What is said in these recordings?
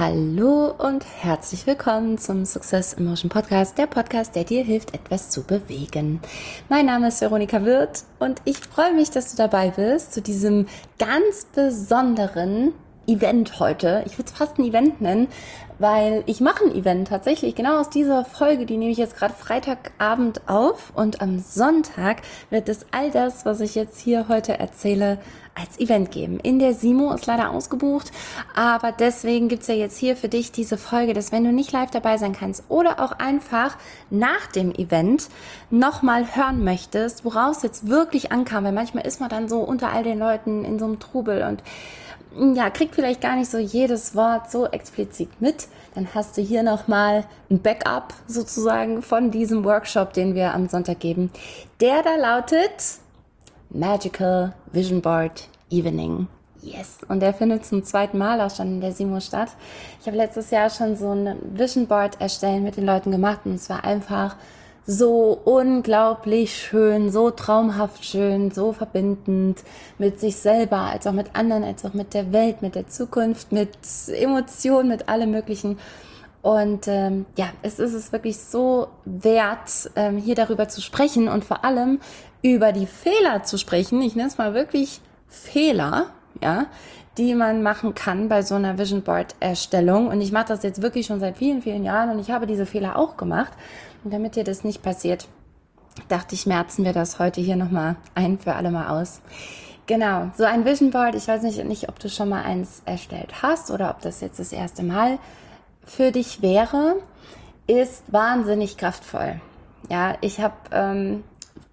Hallo und herzlich willkommen zum Success Emotion Podcast, der Podcast, der dir hilft, etwas zu bewegen. Mein Name ist Veronika Wirth und ich freue mich, dass du dabei bist zu diesem ganz besonderen Event heute. Ich würde es fast ein Event nennen, weil ich mache ein Event tatsächlich genau aus dieser Folge, die nehme ich jetzt gerade Freitagabend auf und am Sonntag wird es all das, was ich jetzt hier heute erzähle, als Event geben. In der Simo ist leider ausgebucht, aber deswegen gibt's ja jetzt hier für dich diese Folge, dass wenn du nicht live dabei sein kannst oder auch einfach nach dem Event nochmal hören möchtest, woraus jetzt wirklich ankam, weil manchmal ist man dann so unter all den Leuten in so einem Trubel und ja, kriegt vielleicht gar nicht so jedes Wort so explizit mit, dann hast du hier nochmal ein Backup sozusagen von diesem Workshop, den wir am Sonntag geben. Der da lautet Magical Vision Board Evening. Yes. Und der findet zum zweiten Mal auch schon in der Simo statt. Ich habe letztes Jahr schon so ein Vision Board erstellen mit den Leuten gemacht und es war einfach so unglaublich schön, so traumhaft schön, so verbindend mit sich selber, als auch mit anderen, als auch mit der Welt, mit der Zukunft, mit Emotionen, mit allem Möglichen. Und ja, es ist es wirklich so wert, hier darüber zu sprechen und vor allem über die Fehler zu sprechen. Ich nenne es mal wirklich Fehler, ja, die man machen kann bei so einer Vision Board Erstellung. Und ich mache das jetzt wirklich schon seit vielen, vielen Jahren und ich habe diese Fehler auch gemacht. Und damit dir das nicht passiert, dachte ich, merzen wir das heute hier nochmal ein für alle Mal aus. Genau, so ein Vision Board, ich weiß nicht, ob du schon mal eins erstellt hast oder ob das jetzt das erste Mal für dich wäre, ist wahnsinnig kraftvoll. Ja, ich habe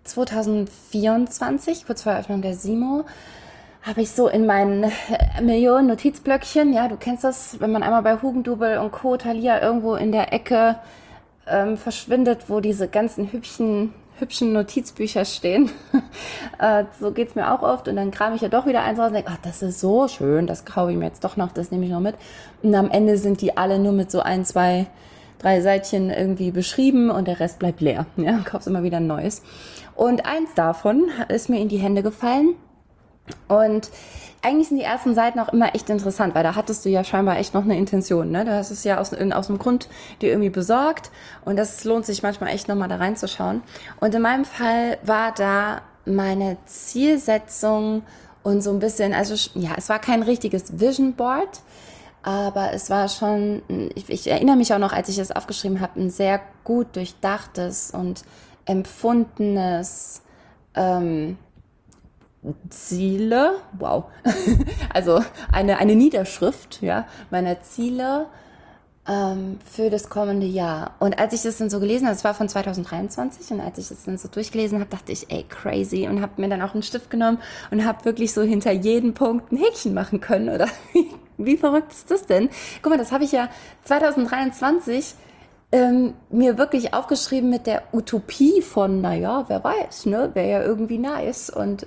2024, kurz vor Eröffnung der Simo, habe ich so in meinen Millionen Notizblöckchen, ja, du kennst das, wenn man einmal bei Hugendubel und Co. Thalia irgendwo in der Ecke verschwindet, wo diese ganzen hübschen Notizbücher stehen. So geht's mir auch oft und dann kram ich ja doch wieder eins raus und denke, ach, das ist so schön, das kaufe ich mir jetzt doch noch, das nehme ich noch mit. Und am Ende sind die alle nur mit so 1, 2, 3 Seitchen irgendwie beschrieben und der Rest bleibt leer. Ja, kaufst immer wieder ein neues. Und eins davon ist mir in die Hände gefallen und eigentlich sind die ersten Seiten auch immer echt interessant, weil da hattest du ja scheinbar echt noch eine Intention, ne? Du hast es ja aus einem Grund dir irgendwie besorgt und das lohnt sich manchmal echt nochmal da reinzuschauen. Und in meinem Fall war da meine Zielsetzung und so ein bisschen, also ja, es war kein richtiges Vision Board, aber es war schon, ich erinnere mich auch noch, als ich das aufgeschrieben habe, ein sehr gut durchdachtes und empfundenes Ziele, wow, also eine Niederschrift, ja, meiner Ziele für das kommende Jahr. Und als ich das dann so gelesen habe, das war von 2023, und als ich das dann so durchgelesen habe, dachte ich, ey, crazy, und habe mir dann auch einen Stift genommen und habe wirklich so hinter jedem Punkt ein Häkchen machen können, oder wie verrückt ist das denn? Guck mal, das habe ich ja 2023 mir wirklich aufgeschrieben mit der Utopie von, naja, wer weiß, ne, wäre ja irgendwie nice. Und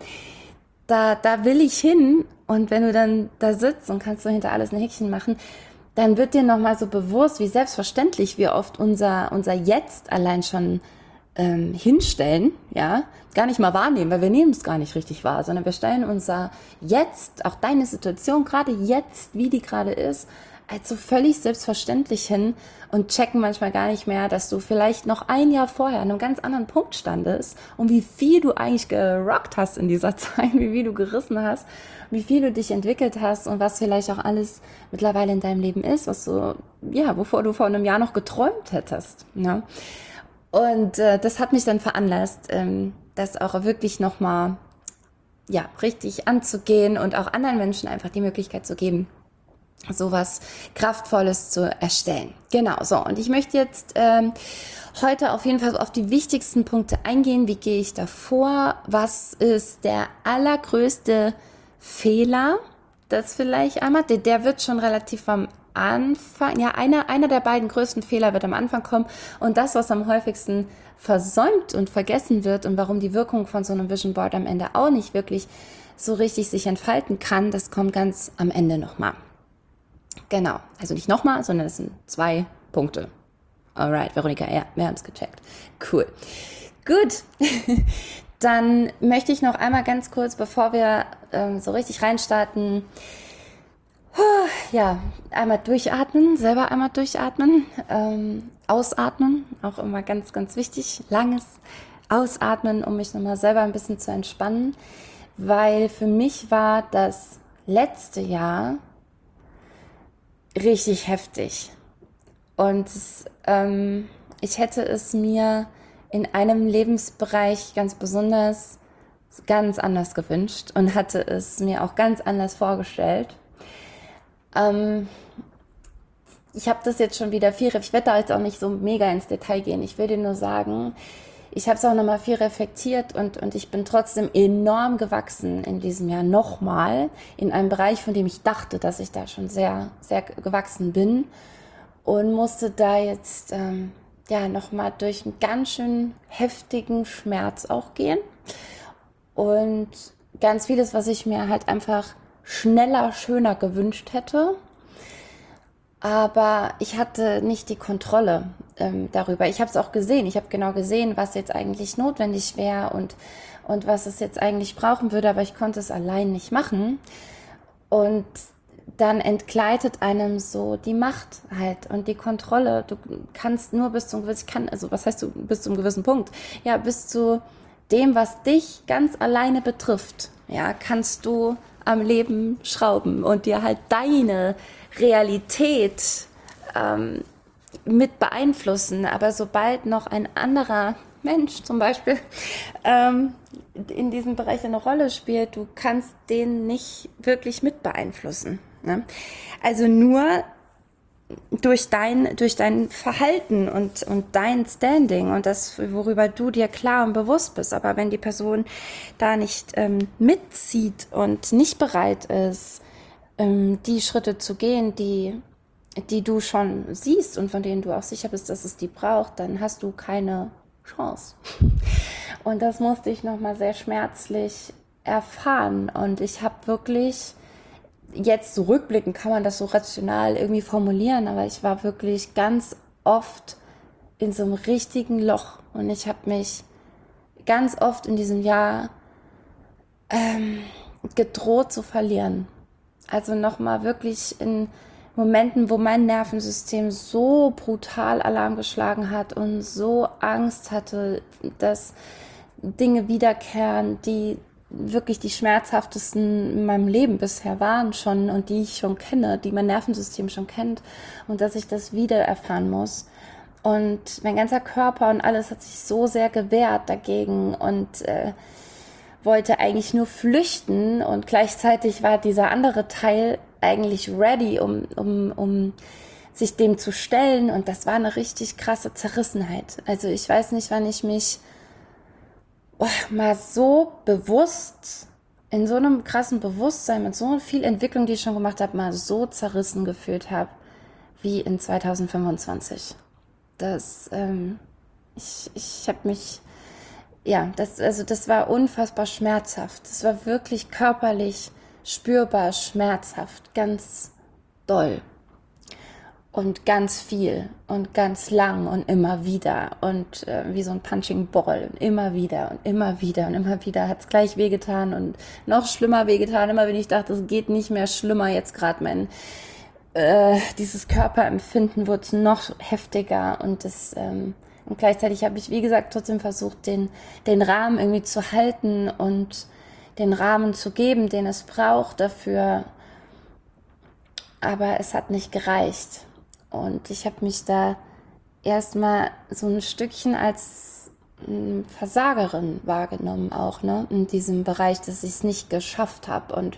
da will ich hin. Und wenn du dann da sitzt und kannst so hinter alles ein Häkchen machen, dann wird dir nochmal so bewusst, wie selbstverständlich wir oft unser Jetzt allein schon hinstellen, ja, gar nicht mal wahrnehmen, weil wir nehmen es gar nicht richtig wahr, sondern wir stellen unser Jetzt, auch deine Situation, gerade jetzt, wie die gerade ist, als so völlig selbstverständlich hin und checken manchmal gar nicht mehr, dass du vielleicht noch ein Jahr vorher an einem ganz anderen Punkt standest und wie viel du eigentlich gerockt hast in dieser Zeit, wie viel du gerissen hast, wie viel du dich entwickelt hast und was vielleicht auch alles mittlerweile in deinem Leben ist, was du, ja, wovor du vor einem Jahr noch geträumt hättest, ne? Und das hat mich dann veranlasst, das auch wirklich nochmal, ja, richtig anzugehen und auch anderen Menschen einfach die Möglichkeit zu geben, sowas Kraftvolles zu erstellen. Genau, so. Und ich möchte jetzt heute auf jeden Fall auf die wichtigsten Punkte eingehen. Wie gehe ich da vor? Was ist der allergrößte Fehler? Das vielleicht einmal, der wird schon relativ am Anfang, ja, einer der beiden größten Fehler wird am Anfang kommen und das, was am häufigsten versäumt und vergessen wird und warum die Wirkung von so einem Vision Board am Ende auch nicht wirklich so richtig sich entfalten kann, das kommt ganz am Ende nochmal. Genau, also nicht nochmal, sondern es sind 2 Punkte. Alright, Veronika, ja, wir haben es gecheckt. Cool. Gut, dann möchte ich noch einmal ganz kurz, bevor wir so richtig reinstarten, ja, einmal durchatmen, selber einmal durchatmen, ausatmen, auch immer ganz, ganz wichtig, langes Ausatmen, um mich nochmal selber ein bisschen zu entspannen, weil für mich war das letzte Jahr richtig heftig und ich hätte es mir in einem Lebensbereich ganz besonders ganz anders gewünscht und hatte es mir auch ganz anders vorgestellt. Ich habe das jetzt schon wieder ich werde da jetzt auch nicht so mega ins Detail gehen. Ich will dir nur sagen, ich habe es auch nochmal viel reflektiert und ich bin trotzdem enorm gewachsen in diesem Jahr nochmal in einem Bereich, von dem ich dachte, dass ich da schon sehr, sehr gewachsen bin und musste da jetzt nochmal durch einen ganz schön heftigen Schmerz auch gehen und ganz vieles, was ich mir halt einfach schneller, schöner gewünscht hätte. Aber ich hatte nicht die Kontrolle darüber. Ich habe es auch gesehen. Ich habe genau gesehen, was jetzt eigentlich notwendig wäre und was es jetzt eigentlich brauchen würde. Aber ich konnte es allein nicht machen. Und dann entgleitet einem so die Macht halt und die Kontrolle. Du kannst nur bis zum gewissen, also was heißt du bis zum gewissen Punkt? Ja, bis zu dem, was dich ganz alleine betrifft. Ja, kannst du am Leben schrauben und dir halt deine Realität mit beeinflussen. Aber sobald noch ein anderer Mensch zum Beispiel in diesem Bereich eine Rolle spielt, du kannst den nicht wirklich mit beeinflussen. Ne? Also nur durch dein Verhalten und dein Standing und das, worüber du dir klar und bewusst bist. Aber wenn die Person da nicht mitzieht und nicht bereit ist, die Schritte zu gehen, die du schon siehst und von denen du auch sicher bist, dass es die braucht, dann hast du keine Chance. Und das musste ich nochmal sehr schmerzlich erfahren. Und ich habe wirklich, jetzt zurückblickend kann man das so rational irgendwie formulieren, aber ich war wirklich ganz oft in so einem richtigen Loch. Und ich habe mich ganz oft in diesem Jahr gedroht zu verlieren. Also nochmal wirklich in Momenten, wo mein Nervensystem so brutal Alarm geschlagen hat und so Angst hatte, dass Dinge wiederkehren, die wirklich die schmerzhaftesten in meinem Leben bisher waren schon und die ich schon kenne, die mein Nervensystem schon kennt und dass ich das wieder erfahren muss. Und mein ganzer Körper und alles hat sich so sehr gewehrt dagegen und wollte eigentlich nur flüchten und gleichzeitig war dieser andere Teil eigentlich ready, um sich dem zu stellen und das war eine richtig krasse Zerrissenheit. Also ich weiß nicht, wann ich mich mal so bewusst, in so einem krassen Bewusstsein, mit so viel Entwicklung, die ich schon gemacht habe, mal so zerrissen gefühlt habe, wie in 2025. Ich habe mich, das war unfassbar schmerzhaft. Das war wirklich körperlich spürbar schmerzhaft, ganz doll. Und ganz viel und ganz lang und immer wieder und wie so ein Punching Ball und immer wieder und immer wieder und immer wieder hat es gleich wehgetan und noch schlimmer wehgetan, immer wenn ich dachte, es geht nicht mehr schlimmer, jetzt gerade dieses Körperempfinden wurde noch heftiger und und gleichzeitig habe ich, wie gesagt, trotzdem versucht, den Rahmen irgendwie zu halten und den Rahmen zu geben, den es braucht dafür, aber es hat nicht gereicht. Und ich habe mich da erstmal so ein Stückchen als Versagerin wahrgenommen auch, ne, in diesem Bereich, dass ich es nicht geschafft habe. Und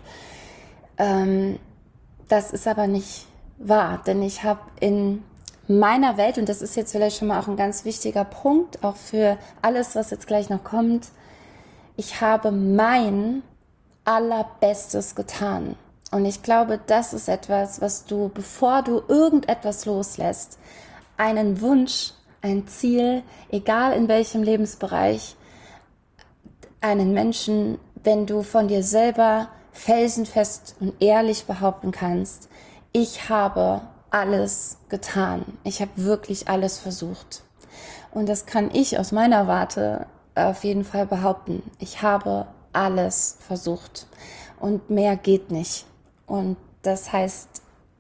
das ist aber nicht wahr, denn ich habe in meiner Welt, und das ist jetzt vielleicht schon mal auch ein ganz wichtiger Punkt, auch für alles, was jetzt gleich noch kommt, ich habe mein Allerbestes getan. Und ich glaube, das ist etwas, was du, bevor du irgendetwas loslässt, einen Wunsch, ein Ziel, egal in welchem Lebensbereich, einen Menschen, wenn du von dir selber felsenfest und ehrlich behaupten kannst, ich habe alles getan. Ich habe wirklich alles versucht. Und das kann ich aus meiner Warte auf jeden Fall behaupten. Ich habe alles versucht. Und mehr geht nicht. Und das heißt,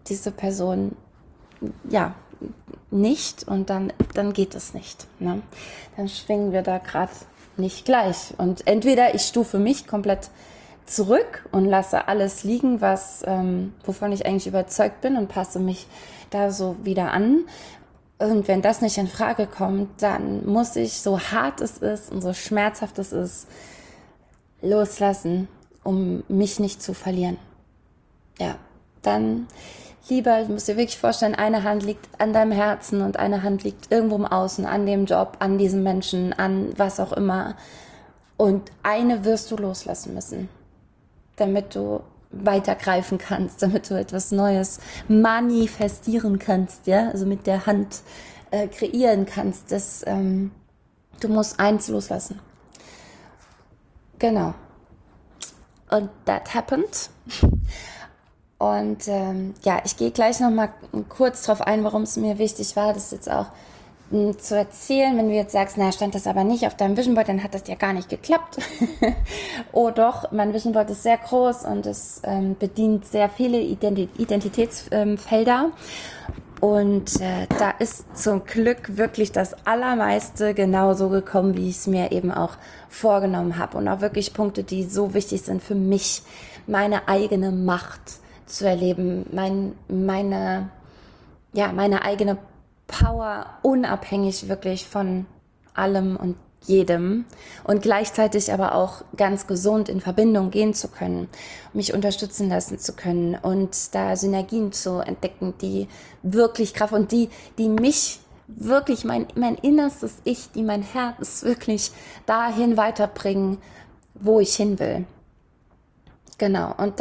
diese Person, ja, nicht und dann geht es nicht. Ne? Dann schwingen wir da gerade nicht gleich. Und entweder ich stufe mich komplett zurück und lasse alles liegen, wovon ich eigentlich überzeugt bin und passe mich da so wieder an. Und wenn das nicht in Frage kommt, dann muss ich, so hart es ist und so schmerzhaft es ist, loslassen, um mich nicht zu verlieren. Ja, dann lieber, du musst dir wirklich vorstellen, eine Hand liegt an deinem Herzen und eine Hand liegt irgendwo im Außen, an dem Job, an diesem Menschen, an was auch immer. Und eine wirst du loslassen müssen, damit du weitergreifen kannst, damit du etwas Neues manifestieren kannst, ja, also mit der Hand kreieren kannst. Du musst eins loslassen. Genau. Und that happened. Und ja, ich gehe gleich noch mal kurz drauf ein, warum es mir wichtig war, das jetzt auch zu erzählen. Wenn du jetzt sagst, na, stand das aber nicht auf deinem Vision Board, dann hat das ja gar nicht geklappt. Oh doch, mein Vision Board ist sehr groß und es bedient sehr viele Identitätsfelder. Und da ist zum Glück wirklich das Allermeiste genauso gekommen, wie ich es mir eben auch vorgenommen habe. Und auch wirklich Punkte, die so wichtig sind für mich, meine eigene Macht zu erleben, meine eigene Power, unabhängig wirklich von allem und jedem und gleichzeitig aber auch ganz gesund in Verbindung gehen zu können, mich unterstützen lassen zu können und da Synergien zu entdecken, die wirklich Kraft und die mich wirklich, mein innerstes Ich, die mein Herz wirklich dahin weiterbringen, wo ich hin will. Genau, und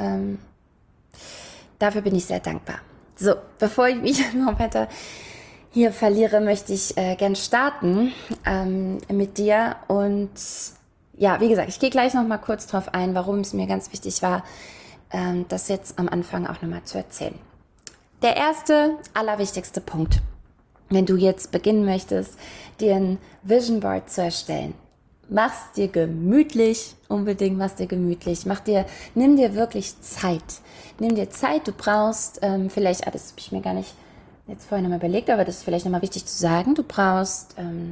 dafür bin ich sehr dankbar. So, bevor ich mich noch weiter hier verliere, möchte ich gern starten mit dir. Und ja, wie gesagt, ich gehe gleich noch mal kurz drauf ein, warum es mir ganz wichtig war, das jetzt am Anfang auch noch mal zu erzählen. Der erste, allerwichtigste Punkt, wenn du jetzt beginnen möchtest, dir ein Vision Board zu erstellen. Mach's dir gemütlich, unbedingt mach's dir gemütlich. Nimm dir wirklich Zeit. Nimm dir Zeit, du brauchst vielleicht, das habe ich mir gar nicht jetzt vorhin nochmal überlegt, aber das ist vielleicht nochmal wichtig zu sagen, du brauchst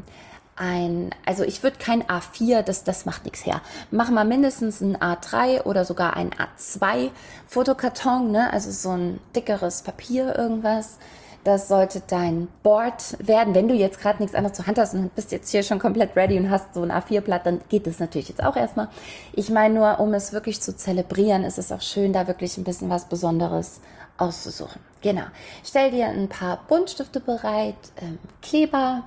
also ich würde kein A4, das macht nichts her. Mach mal mindestens ein A3 oder sogar ein A2 Fotokarton, ne? Also so ein dickeres Papier, irgendwas. Das sollte dein Board werden. Wenn du jetzt gerade nichts anderes zur Hand hast und bist jetzt hier schon komplett ready und hast so ein A4-Blatt, dann geht das natürlich jetzt auch erstmal. Ich meine nur, um es wirklich zu zelebrieren, ist es auch schön, da wirklich ein bisschen was Besonderes auszusuchen. Genau. Stell dir ein paar Buntstifte bereit, Kleber,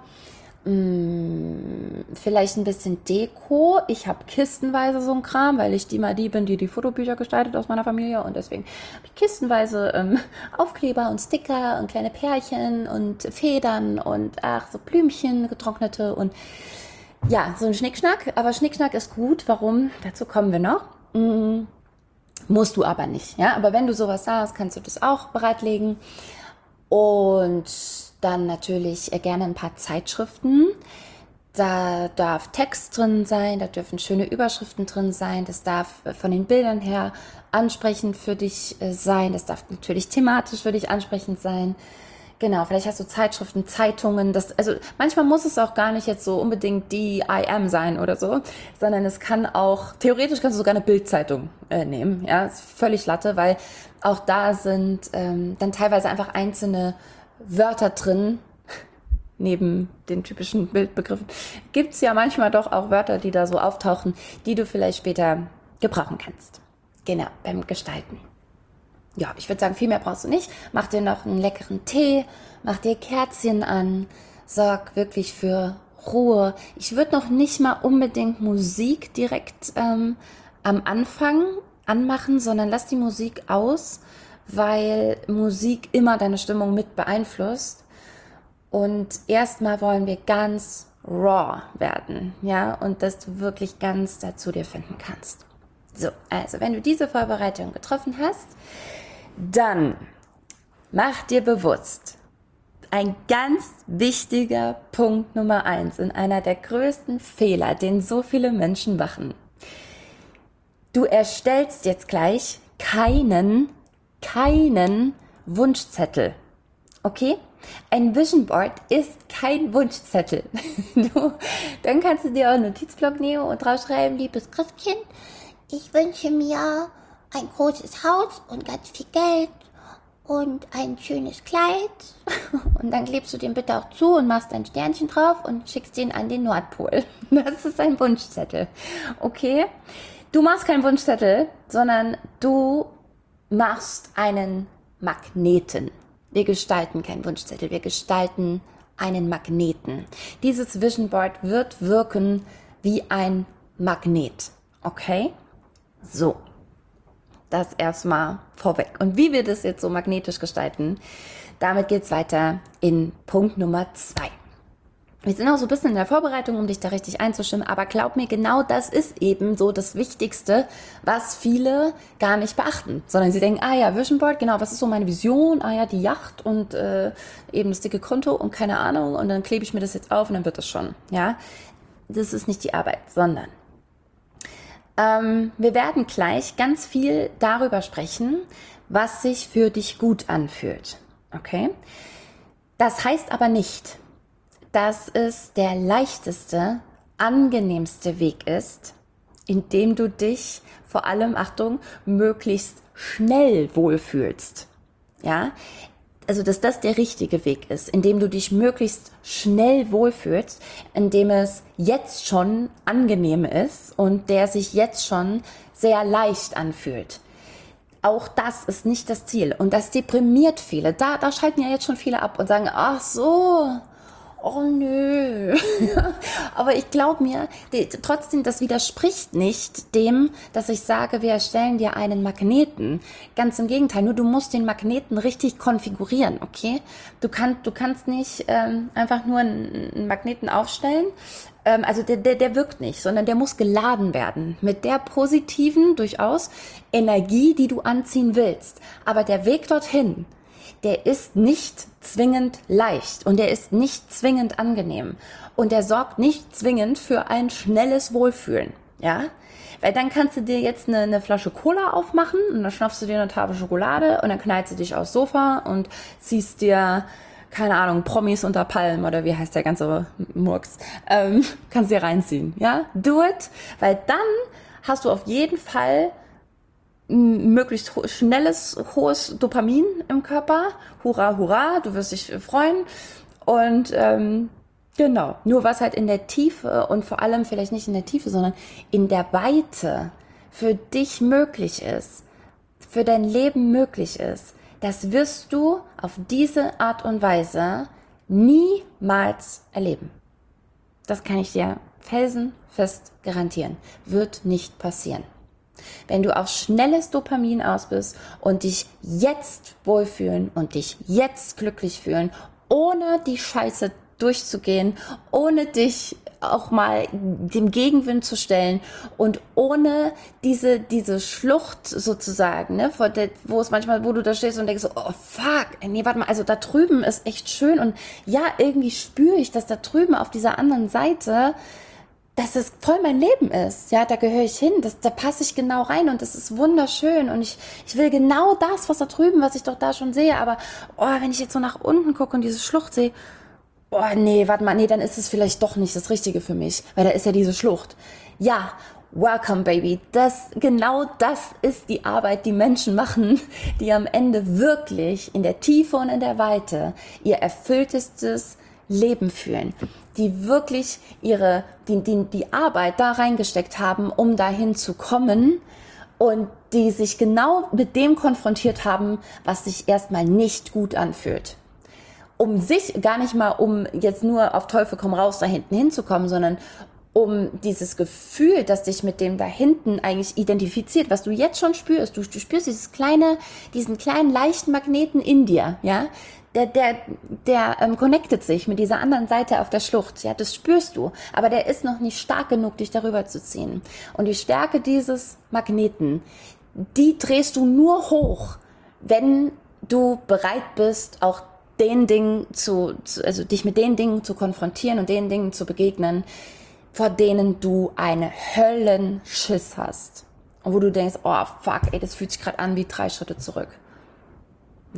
vielleicht ein bisschen Deko. Ich habe kistenweise so ein Kram, weil ich die bin, die Fotobücher gestaltet aus meiner Familie und deswegen habe ich kistenweise Aufkleber und Sticker und kleine Pärchen und Federn und so Blümchen, getrocknete und ja, so ein Schnickschnack. Aber Schnickschnack ist gut. Warum? Dazu kommen wir noch. Musst du aber nicht. Ja? Aber wenn du sowas hast, kannst du das auch bereitlegen. Und dann natürlich gerne ein paar Zeitschriften. Da darf Text drin sein, da dürfen schöne Überschriften drin sein. Das darf von den Bildern her ansprechend für dich sein. Das darf natürlich thematisch für dich ansprechend sein. Genau, vielleicht hast du Zeitschriften, Zeitungen. Also manchmal muss es auch gar nicht jetzt so unbedingt die IM sein oder so, sondern es kann auch, theoretisch kannst du sogar eine Bildzeitung nehmen. Ja, ist völlig Latte, weil auch da sind dann teilweise einfach einzelne Wörter drin, neben den typischen Bildbegriffen, gibt es ja manchmal doch auch Wörter, die da so auftauchen, die du vielleicht später gebrauchen kannst. Genau, beim Gestalten. Ja, ich würde sagen, viel mehr brauchst du nicht. Mach dir noch einen leckeren Tee, mach dir Kerzchen an, sorg wirklich für Ruhe. Ich würde noch nicht mal unbedingt Musik direkt am Anfang anmachen, sondern lass die Musik aus, weil Musik immer deine Stimmung mit beeinflusst. Und erstmal wollen wir ganz raw werden, ja, und dass du wirklich ganz dazu dir finden kannst. So, also wenn du diese Vorbereitung getroffen hast, dann mach dir bewusst, ein ganz wichtiger Punkt Nummer 1 und einer der größten Fehler, den so viele Menschen machen. Du erstellst jetzt gleich keinen Wunschzettel. Okay? Ein Vision Board ist kein Wunschzettel. Dann kannst du dir auch einen Notizblock nehmen und draufschreiben, liebes Christkind, ich wünsche mir ein großes Haus und ganz viel Geld und ein schönes Kleid. Und dann klebst du den bitte auch zu und machst ein Sternchen drauf und schickst den an den Nordpol. Das ist ein Wunschzettel. Okay? Du machst keinen Wunschzettel, sondern du machst einen Magneten. Wir gestalten keinen Wunschzettel, wir gestalten einen Magneten. Dieses Vision Board wird wirken wie ein Magnet. Okay? So. Das erstmal vorweg. Und wie wir das jetzt so magnetisch gestalten, damit geht's weiter in Punkt Nummer 2. Wir sind auch so ein bisschen in der Vorbereitung, um dich da richtig einzustimmen, aber glaub mir, genau das ist eben so das Wichtigste, was viele gar nicht beachten, sondern sie denken, ja, Vision Board, genau, was ist so meine Vision? Ja, die Yacht und eben das dicke Konto und keine Ahnung und dann klebe ich mir das jetzt auf und dann wird das schon, ja. Das ist nicht die Arbeit, sondern wir werden gleich ganz viel darüber sprechen, was sich für dich gut anfühlt. Okay? Das heißt aber nicht, dass es der leichteste, angenehmste Weg ist, indem du dich vor allem, Achtung, möglichst schnell wohlfühlst. Ja? Also, dass das der richtige Weg ist, indem du dich möglichst schnell wohlfühlst, indem es jetzt schon angenehm ist und der sich jetzt schon sehr leicht anfühlt. Auch das ist nicht das Ziel und das deprimiert viele. Da schalten ja jetzt schon viele ab und sagen, ach so, oh nö. Aber ich glaube mir, trotzdem, das widerspricht nicht dem, dass ich sage, wir erstellen dir einen Magneten. Ganz im Gegenteil, nur du musst den Magneten richtig konfigurieren, okay? Du kannst nicht einfach nur einen Magneten aufstellen, also der wirkt nicht, sondern der muss geladen werden mit der positiven, durchaus, Energie, die du anziehen willst. Aber der Weg dorthin, der ist nicht zwingend leicht und der ist nicht zwingend angenehm und der sorgt nicht zwingend für ein schnelles Wohlfühlen, ja? Weil dann kannst du dir jetzt eine Flasche Cola aufmachen und dann schnappst du dir eine Tafel Schokolade und dann knallst du dich aufs Sofa und ziehst dir, keine Ahnung, Promis unter Palmen oder wie heißt der ganze Murks, kannst dir reinziehen, ja? Do it, weil dann hast du auf jeden Fall möglichst schnelles, hohes Dopamin im Körper. Hurra, hurra, du wirst dich freuen. Und genau, nur was halt in der Tiefe und vor allem vielleicht nicht in der Tiefe, sondern in der Weite für dich möglich ist, für dein Leben möglich ist, das wirst du auf diese Art und Weise niemals erleben. Das kann ich dir felsenfest garantieren. Wird nicht passieren. Wenn du auf schnelles Dopamin aus bist und dich jetzt wohlfühlen und dich jetzt glücklich fühlen, ohne die Scheiße durchzugehen, ohne dich auch mal dem Gegenwind zu stellen und ohne diese Schlucht sozusagen, ne, wo es manchmal, wo du da stehst und denkst so, oh fuck, nee, warte mal, also da drüben ist echt schön und ja, irgendwie spüre ich, dass da drüben auf dieser anderen Seite dass es voll mein Leben ist, ja, da gehöre ich hin, da passe ich genau rein und das ist wunderschön und ich will genau das, was da drüben, was ich doch da schon sehe, aber wenn ich jetzt so nach unten gucke und diese Schlucht sehe, nee, warte mal, nee, dann ist es vielleicht doch nicht das Richtige für mich, weil da ist ja diese Schlucht. Ja, welcome baby, genau das ist die Arbeit, die Menschen machen, die am Ende wirklich in der Tiefe und in der Weite ihr erfülltestes Leben fühlen, die wirklich die Arbeit da reingesteckt haben, um dahin zu kommen und die sich genau mit dem konfrontiert haben, was sich erstmal nicht gut anfühlt. Um sich gar nicht mal, um jetzt nur auf Teufel komm raus da hinten hinzukommen, sondern um dieses Gefühl, das dich mit dem da hinten eigentlich identifiziert, was du jetzt schon spürst. Du spürst diesen kleinen leichten Magneten in dir, ja. Der connectet sich mit dieser anderen Seite auf der Schlucht. Ja, das spürst du. Aber der ist noch nicht stark genug, dich darüber zu ziehen. Und die Stärke dieses Magneten, die drehst du nur hoch, wenn du bereit bist, auch den Dingen also dich mit den Dingen zu konfrontieren und den Dingen zu begegnen, vor denen du eine Höllenschiss hast. Und wo du denkst, oh fuck, ey, das fühlt sich gerade an wie 3 Schritte zurück. So.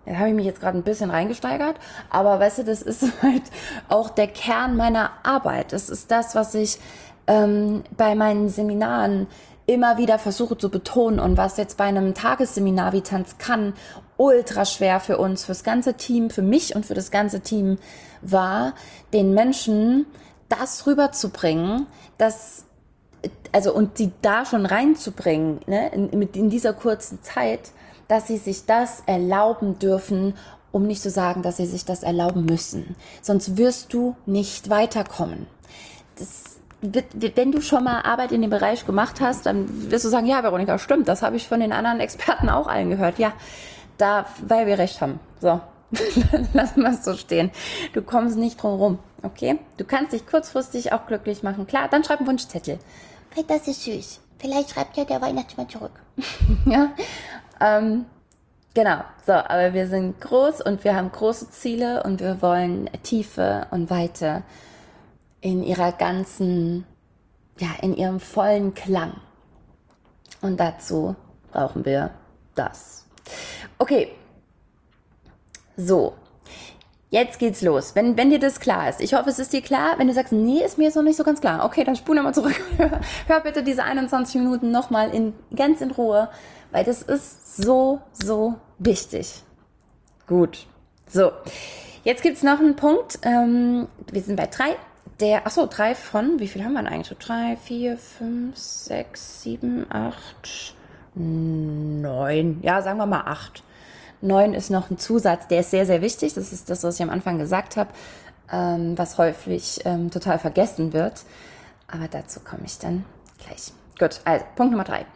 Da habe ich mich jetzt gerade ein bisschen reingesteigert, aber weißt du, das ist halt auch der Kern meiner Arbeit. Das ist das, was ich bei meinen Seminaren immer wieder versuche zu betonen und was jetzt bei einem Tagesseminar wie Tanz kann ultra schwer für uns, fürs ganze Team, für mich und für das ganze Team war, den Menschen das rüberzubringen, und sie da schon reinzubringen, ne, in dieser kurzen Zeit, dass sie sich das erlauben dürfen, um nicht zu sagen, dass sie sich das erlauben müssen. Sonst wirst du nicht weiterkommen. Wenn du schon mal Arbeit in dem Bereich gemacht hast, dann wirst du sagen, ja, Veronika, stimmt, das habe ich von den anderen Experten auch allen gehört. Ja, weil wir recht haben. So, lassen wir es so stehen. Du kommst nicht drum rum, okay? Du kannst dich kurzfristig auch glücklich machen. Klar, dann schreib einen Wunschzettel. Weil das ist süß. Vielleicht schreibt ja der Weihnachtsmann zurück. Ja, genau. So, aber wir sind groß und wir haben große Ziele und wir wollen Tiefe und Weite in ihrer ganzen, ja, in ihrem vollen Klang. Und dazu brauchen wir das. Okay. So. Jetzt geht's los. Wenn dir das klar ist. Ich hoffe, es ist dir klar. Wenn du sagst, nee, ist mir jetzt noch nicht so ganz klar. Okay, dann spule mal zurück. Hör bitte diese 21 Minuten nochmal ganz in Ruhe, weil das ist so, so wichtig. Gut. So. Jetzt gibt's noch einen Punkt. Wir sind bei 3. 3 von, wie viel haben wir denn eigentlich? 3, 4, 5, 6, 7, 8, 9. Ja, sagen wir mal 8. 9 ist noch ein Zusatz, der ist sehr, sehr wichtig. Das ist das, was ich am Anfang gesagt habe, was häufig total vergessen wird. Aber dazu komme ich dann gleich. Gut, also Punkt Nummer 3.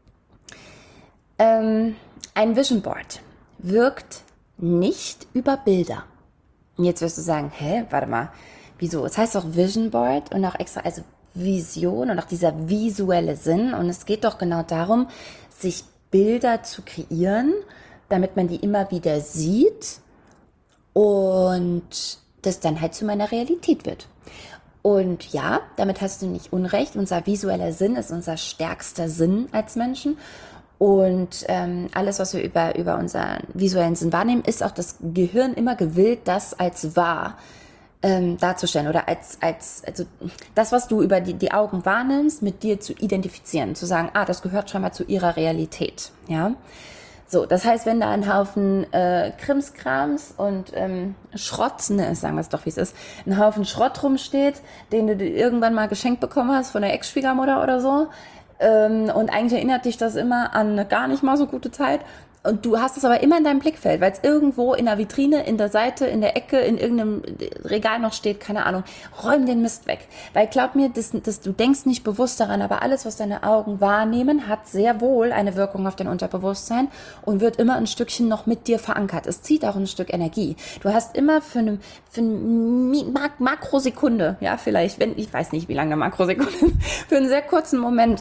Ein Vision Board wirkt nicht über Bilder. Und jetzt wirst du sagen, warte mal, wieso? Es heißt doch Vision Board und auch extra, also Vision und auch dieser visuelle Sinn. Und es geht doch genau darum, sich Bilder zu kreieren, damit man die immer wieder sieht und das dann halt zu meiner Realität wird. Und ja, damit hast du nicht unrecht. Unser visueller Sinn ist unser stärkster Sinn als Menschen. Und alles, was wir über unseren visuellen Sinn wahrnehmen, ist auch das Gehirn immer gewillt, das als wahr darzustellen oder also das, was du über die Augen wahrnimmst, mit dir zu identifizieren, zu sagen, das gehört schon mal zu ihrer Realität, ja. So, das heißt, wenn da ein Haufen Krimskrams und Schrott, ne, sagen wir es doch, wie es ist, ein Haufen Schrott rumsteht, den du irgendwann mal geschenkt bekommen hast von der Ex-Schwiegermutter oder so, und eigentlich erinnert dich das immer an eine gar nicht mal so gute Zeit. Und du hast es aber immer in deinem Blickfeld, weil es irgendwo in der Vitrine, in der Seite, in der Ecke, in irgendeinem Regal noch steht, keine Ahnung. Räum den Mist weg. Weil glaub mir, du denkst nicht bewusst daran, aber alles, was deine Augen wahrnehmen, hat sehr wohl eine Wirkung auf dein Unterbewusstsein und wird immer ein Stückchen noch mit dir verankert. Es zieht auch ein Stück Energie. Du hast immer für eine Makrosekunde, ja vielleicht, ich weiß nicht, wie lange eine Makrosekunde, für einen sehr kurzen Moment,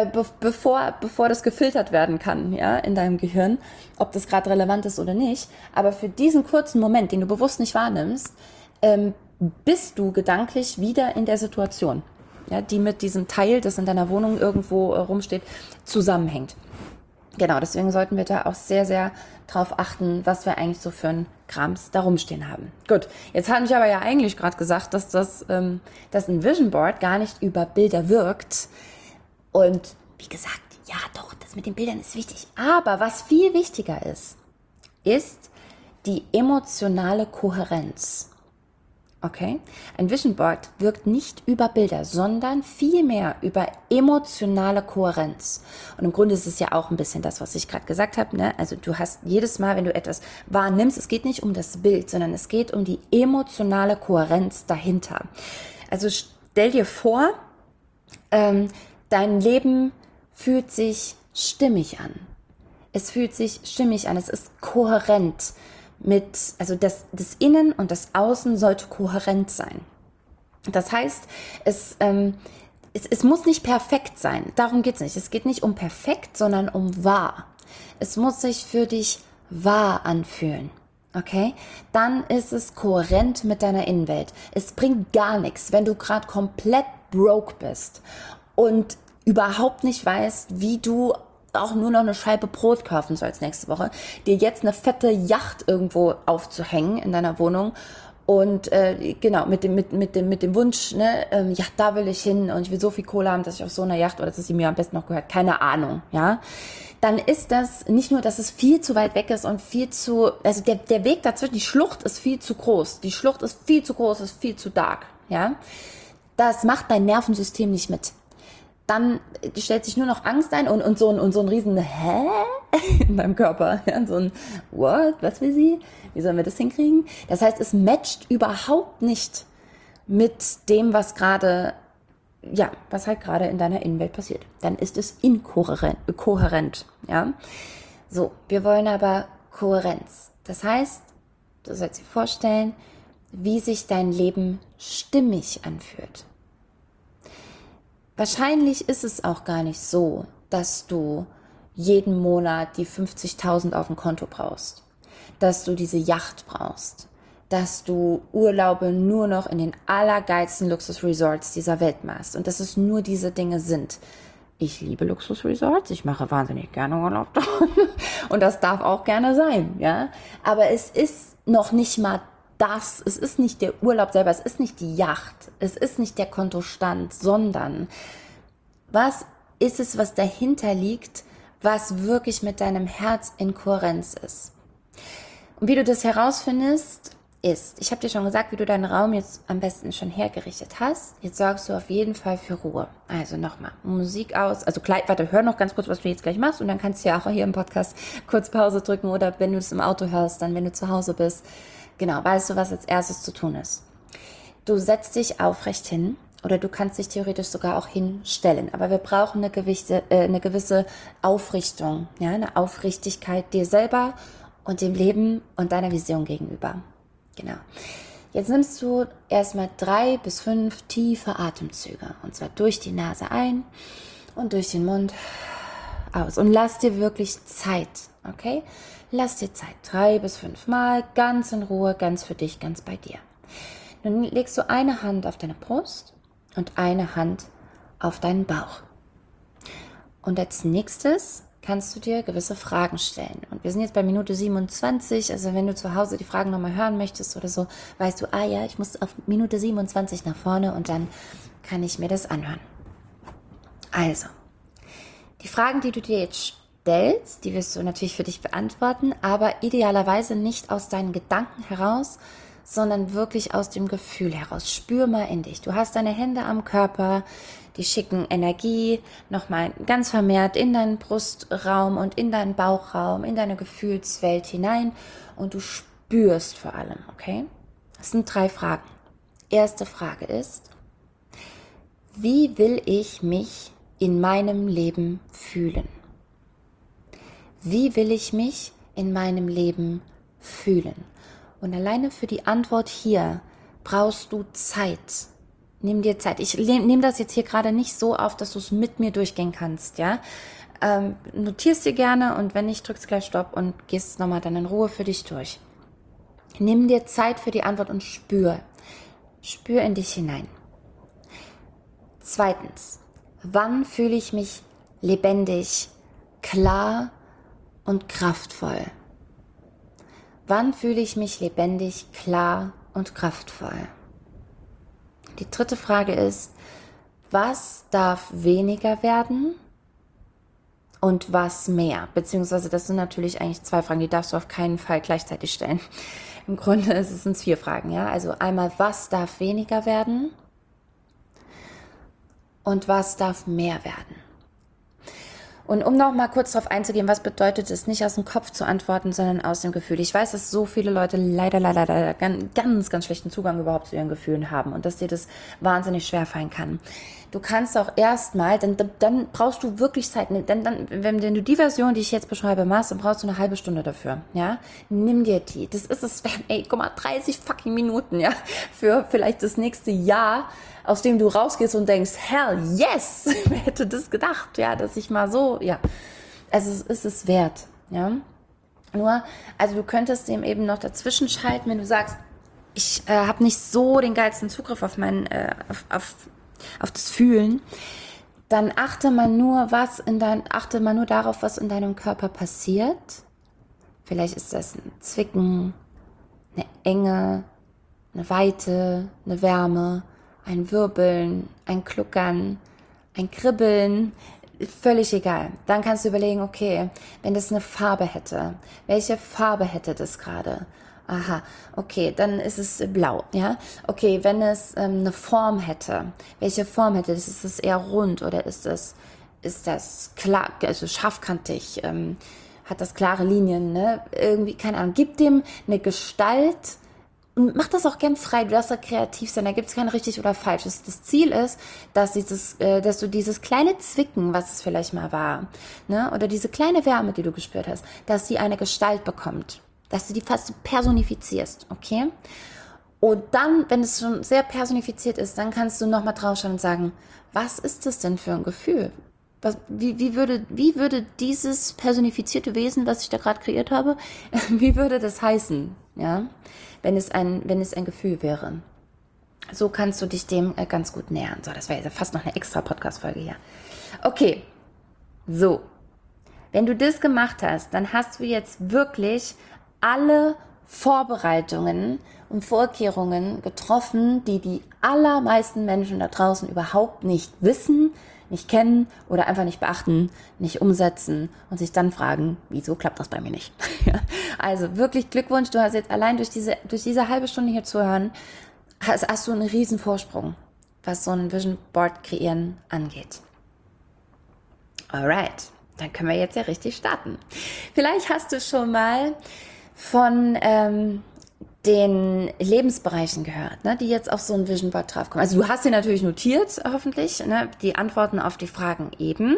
bevor das gefiltert werden kann, ja, in deinem Gehirn, ob das gerade relevant ist oder nicht, aber für diesen kurzen Moment, den du bewusst nicht wahrnimmst, bist du gedanklich wieder in der Situation, ja, die mit diesem Teil, das in deiner Wohnung irgendwo rumsteht, zusammenhängt. Genau, deswegen sollten wir da auch sehr, sehr drauf achten, was wir eigentlich so für einen Krams da rumstehen haben. Gut, jetzt habe ich aber ja eigentlich gerade gesagt, dass ein Vision Board gar nicht über Bilder wirkt. Und wie gesagt, ja doch, das mit den Bildern ist wichtig. Aber was viel wichtiger ist die emotionale Kohärenz. Okay? Ein Vision Board wirkt nicht über Bilder, sondern vielmehr über emotionale Kohärenz. Und im Grunde ist es ja auch ein bisschen das, was ich gerade gesagt habe, ne? Also du hast jedes Mal, wenn du etwas wahrnimmst, es geht nicht um das Bild, sondern es geht um die emotionale Kohärenz dahinter. Also stell dir vor, dein Leben fühlt sich stimmig an. Es fühlt sich stimmig an, es ist kohärent. Also das Innen und das Außen sollte kohärent sein. Das heißt, es muss nicht perfekt sein. Darum geht's nicht. Es geht nicht um perfekt, sondern um wahr. Es muss sich für dich wahr anfühlen. Okay? Dann ist es kohärent mit deiner Innenwelt. Es bringt gar nichts, wenn du gerade komplett broke bist und überhaupt nicht weißt, wie du auch nur noch eine Scheibe Brot kaufen sollst nächste Woche, dir jetzt eine fette Yacht irgendwo aufzuhängen in deiner Wohnung und genau, mit dem Wunsch, ne, ja, da will ich hin und ich will so viel Kohle haben, dass ich auf so einer Yacht, oder dass sie mir am besten noch gehört, keine Ahnung, ja, dann ist das nicht nur, dass es viel zu weit weg ist und also der Weg dazwischen, die Schlucht ist viel zu groß, die Schlucht ist viel zu groß, ist viel zu dark, ja, das macht dein Nervensystem nicht mit. Dann stellt sich nur noch Angst ein und so ein riesen Hä? In deinem Körper. Ja, so ein What? Was will sie? Wie sollen wir das hinkriegen? Das heißt, es matcht überhaupt nicht mit dem, was gerade, ja, was halt gerade in deiner Innenwelt passiert. Dann ist es kohärent, ja. So, wir wollen aber Kohärenz. Das heißt, du sollst dir vorstellen, wie sich dein Leben stimmig anfühlt. Wahrscheinlich ist es auch gar nicht so, dass du jeden Monat die 50.000 auf dem Konto brauchst, dass du diese Yacht brauchst, dass du Urlaube nur noch in den allergeilsten Luxusresorts dieser Welt machst und dass es nur diese Dinge sind. Ich liebe Luxusresorts, ich mache wahnsinnig gerne Urlaub dort und das darf auch gerne sein, ja. Aber es ist noch nicht mal das, es ist nicht der Urlaub selber, es ist nicht die Yacht, es ist nicht der Kontostand, sondern was ist es, was dahinter liegt, was wirklich mit deinem Herz in Kohärenz ist. Und wie du das herausfindest, ich habe dir schon gesagt, wie du deinen Raum jetzt am besten schon hergerichtet hast. Jetzt sorgst du auf jeden Fall für Ruhe. Also nochmal, Musik aus, also gleich, warte, hör noch ganz kurz, was du jetzt gleich machst und dann kannst du ja auch hier im Podcast kurz Pause drücken oder wenn du es im Auto hörst, dann wenn du zu Hause bist. Genau, weißt du, was als erstes zu tun ist. Du setzt dich aufrecht hin oder du kannst dich theoretisch sogar auch hinstellen. Aber wir brauchen eine gewisse Aufrichtung, ja, eine Aufrichtigkeit dir selber und dem Leben und deiner Vision gegenüber. Genau. Jetzt nimmst du erstmal 3 bis 5 tiefe Atemzüge. Und zwar durch die Nase ein und durch den Mund aus. Und lass dir wirklich Zeit, okay? Lass dir Zeit, 3 bis 5 Mal, ganz in Ruhe, ganz für dich, ganz bei dir. Dann legst du eine Hand auf deine Brust und eine Hand auf deinen Bauch. Und als nächstes kannst du dir gewisse Fragen stellen. Und wir sind jetzt bei Minute 27, also wenn du zu Hause die Fragen nochmal hören möchtest oder so, weißt du, ja, ich muss auf Minute 27 nach vorne und dann kann ich mir das anhören. Also, die Fragen, die du dir jetzt stellst, die wirst du natürlich für dich beantworten, aber idealerweise nicht aus deinen Gedanken heraus, sondern wirklich aus dem Gefühl heraus. Spür mal in dich. Du hast deine Hände am Körper, die schicken Energie nochmal ganz vermehrt in deinen Brustraum und in deinen Bauchraum, in deine Gefühlswelt hinein und du spürst vor allem, okay? Das sind 3 Fragen. Erste Frage ist, wie will ich mich in meinem Leben fühlen? Wie will ich mich in meinem Leben fühlen? Und alleine für die Antwort hier brauchst du Zeit. Nimm dir Zeit. Ich nehme das jetzt hier gerade nicht so auf, dass du es mit mir durchgehen kannst, ja. Notierst dir gerne und wenn nicht, drückst gleich Stopp und gehst nochmal dann in Ruhe für dich durch. Nimm dir Zeit für die Antwort und spür. Spür in dich hinein. Zweitens, wann fühle ich mich lebendig, klar und kraftvoll? Wann fühle ich mich lebendig, klar und kraftvoll? Die dritte Frage ist, was darf weniger werden und was mehr? Beziehungsweise das sind natürlich eigentlich 2 Fragen, die darfst du auf keinen Fall gleichzeitig stellen. Im Grunde sind es 4 Fragen, ja. Also einmal, was darf weniger werden und was darf mehr werden? Und um noch mal kurz darauf einzugehen, was bedeutet es, nicht aus dem Kopf zu antworten, sondern aus dem Gefühl. Ich weiß, dass so viele Leute leider ganz, ganz schlechten Zugang überhaupt zu ihren Gefühlen haben und dass dir das wahnsinnig schwerfallen kann. Du kannst auch erstmal, dann brauchst du wirklich Zeit. Wenn du die Version, die ich jetzt beschreibe, machst, dann brauchst du eine halbe Stunde dafür, ja. Nimm dir die. Das ist es, guck mal, 30 fucking Minuten, ja, für vielleicht das nächste Jahr, aus dem du rausgehst und denkst, hell yes, wer hätte das gedacht, ja, dass ich mal so, ja, also es ist es wert, ja. Nur, also du könntest dem eben noch dazwischen schalten, wenn du sagst, ich habe nicht so den geilsten Zugriff auf auf das Fühlen, dann achte mal nur darauf, was in deinem Körper passiert. Vielleicht ist das ein Zwicken, eine Enge, eine Weite, eine Wärme, ein Wirbeln, ein Kluckern, ein Kribbeln, völlig egal. Dann kannst du überlegen, okay, wenn das eine Farbe hätte, welche Farbe hätte das gerade? Aha, okay, dann ist es blau, ja. Okay, wenn es eine Form hätte, welche Form hätte das? Ist es eher rund oder ist das klar, also scharfkantig, hat das klare Linien, ne? Irgendwie, keine Ahnung, gib dem eine Gestalt und mach das auch gern frei, du darfst da kreativ sein, da gibt es kein richtig oder falsch. Das Ziel ist, dass du dieses kleine Zwicken, was es vielleicht mal war, ne, oder diese kleine Wärme, die du gespürt hast, dass sie eine Gestalt bekommt, dass du die fast personifizierst, okay? Und dann, wenn es schon sehr personifiziert ist, dann kannst du nochmal draufschauen und sagen, was ist das denn für ein Gefühl? Wie würde dieses personifizierte Wesen, was ich da gerade kreiert habe, wie würde das heißen, ja? Wenn es ein Gefühl wäre. So kannst du dich dem ganz gut nähern. So, das wäre jetzt fast noch eine extra Podcast-Folge hier. Okay, so. Wenn du das gemacht hast, dann hast du jetzt wirklich alle Vorbereitungen und Vorkehrungen getroffen, die die allermeisten Menschen da draußen überhaupt nicht wissen, nicht kennen oder einfach nicht beachten, nicht umsetzen und sich dann fragen, wieso klappt das bei mir nicht? Also wirklich Glückwunsch, du hast jetzt allein durch diese halbe Stunde hier zu hören, hast du einen riesen Vorsprung, was so ein Vision Board kreieren angeht. Alright, dann können wir jetzt ja richtig starten. Vielleicht hast du schon mal von den Lebensbereichen gehört, ne, die jetzt auf so ein Vision Board draufkommen. Also du hast dir natürlich notiert, hoffentlich, ne, die Antworten auf die Fragen eben.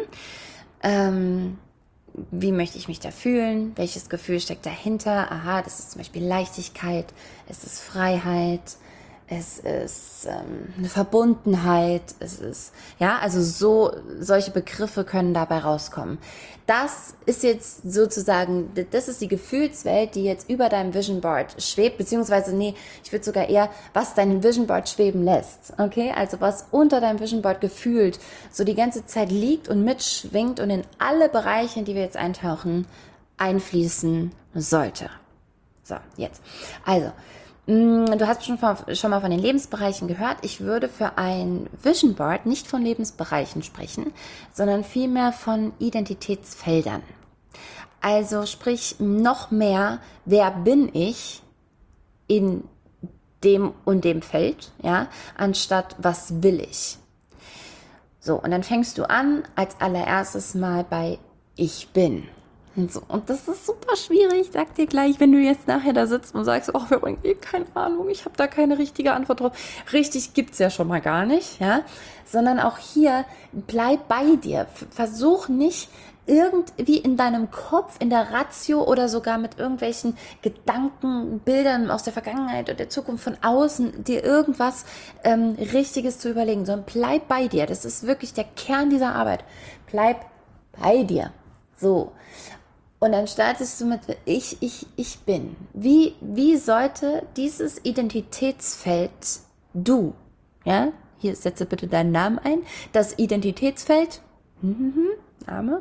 Wie möchte ich mich da fühlen? Welches Gefühl steckt dahinter? Aha, das ist zum Beispiel Leichtigkeit, es ist Freiheit, es ist eine Verbundenheit, es ist, ja, also solche Begriffe können dabei rauskommen. Das ist jetzt sozusagen, das ist die Gefühlswelt, die jetzt über deinem Vision Board schwebt, beziehungsweise, nee, ich würde sogar eher, was deinen Vision Board schweben lässt, okay? Also was unter deinem Vision Board gefühlt so die ganze Zeit liegt und mitschwingt und in alle Bereiche, in die wir jetzt eintauchen, einfließen sollte. So, jetzt. Also, du hast schon mal von den Lebensbereichen gehört. Ich würde für ein Vision Board nicht von Lebensbereichen sprechen, sondern vielmehr von Identitätsfeldern. Also sprich noch mehr, wer bin ich in dem und dem Feld, ja, anstatt was will ich. So, und dann fängst du an als allererstes mal bei ich bin. Und das ist super schwierig, sag dir gleich, wenn du jetzt nachher da sitzt und sagst, oh, wir bringen keine Ahnung, ich habe da keine richtige Antwort drauf. Richtig gibt's ja schon mal gar nicht, ja, sondern auch hier, bleib bei dir. Versuch nicht irgendwie in deinem Kopf, in der Ratio oder sogar mit irgendwelchen Gedanken, Bildern aus der Vergangenheit oder der Zukunft von außen, dir irgendwas Richtiges zu überlegen, sondern bleib bei dir. Das ist wirklich der Kern dieser Arbeit. Bleib bei dir. So. Und dann startest du mit ich bin. Wie sollte dieses Identitätsfeld du, ja, hier setze bitte deinen Namen ein, das Identitätsfeld, Name,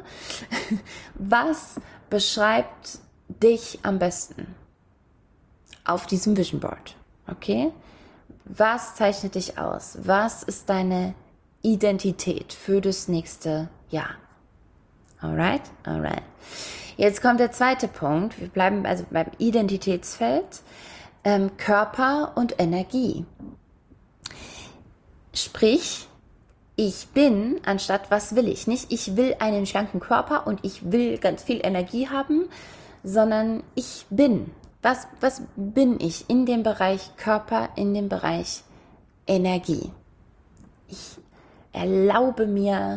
was beschreibt dich am besten auf diesem Vision Board, okay? Was zeichnet dich aus? Was ist deine Identität für das nächste Jahr? Alright. Jetzt kommt der zweite Punkt. Wir bleiben also beim Identitätsfeld, Körper und Energie. Sprich, ich bin, anstatt was will ich. Nicht, ich will einen schlanken Körper und ich will ganz viel Energie haben, sondern ich bin. Was bin ich in dem Bereich Körper, in dem Bereich Energie? Ich erlaube mir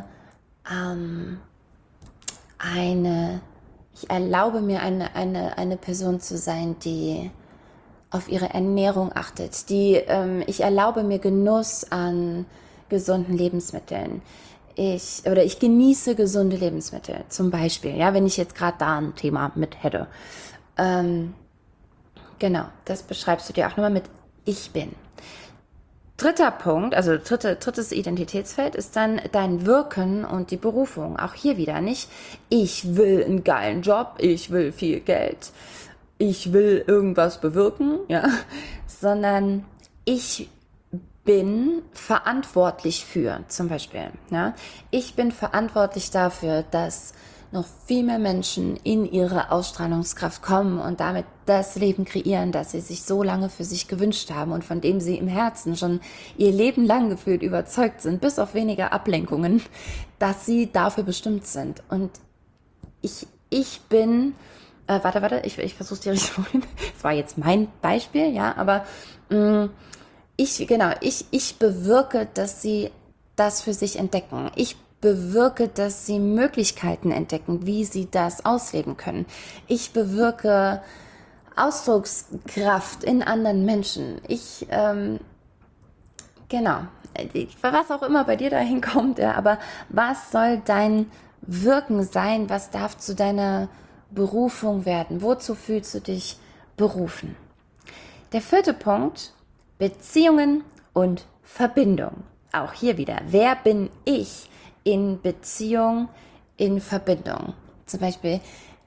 eine Person zu sein, die auf ihre Ernährung achtet. Ich erlaube mir Genuss an gesunden Lebensmitteln. Ich genieße gesunde Lebensmittel, zum Beispiel, ja, wenn ich jetzt gerade da ein Thema mit hätte. Genau, das beschreibst du dir auch nochmal mit ich bin. Dritter Punkt, also drittes Identitätsfeld ist dann dein Wirken und die Berufung. Auch hier wieder nicht, ich will einen geilen Job, ich will viel Geld, ich will irgendwas bewirken, ja, sondern ich bin verantwortlich für, zum Beispiel, ja, ich bin verantwortlich dafür, dass noch viel mehr Menschen in ihre Ausstrahlungskraft kommen und damit das Leben kreieren, das sie sich so lange für sich gewünscht haben und von dem sie im Herzen schon ihr Leben lang gefühlt überzeugt sind, bis auf wenige Ablenkungen, dass sie dafür bestimmt sind. Und ich bin, ich versuche die Richtung hin. Das war jetzt mein Beispiel, ja, aber ich bewirke, dass sie das für sich entdecken. Ich bewirke, dass sie Möglichkeiten entdecken, wie sie das ausleben können. Ich bewirke Ausdruckskraft in anderen Menschen. Was auch immer bei dir dahin kommt, ja, aber was soll dein Wirken sein? Was darf zu deiner Berufung werden? Wozu fühlst du dich berufen? Der vierte Punkt: Beziehungen und Verbindung. Auch hier wieder, wer bin ich in Beziehung, in Verbindung? Zum Beispiel,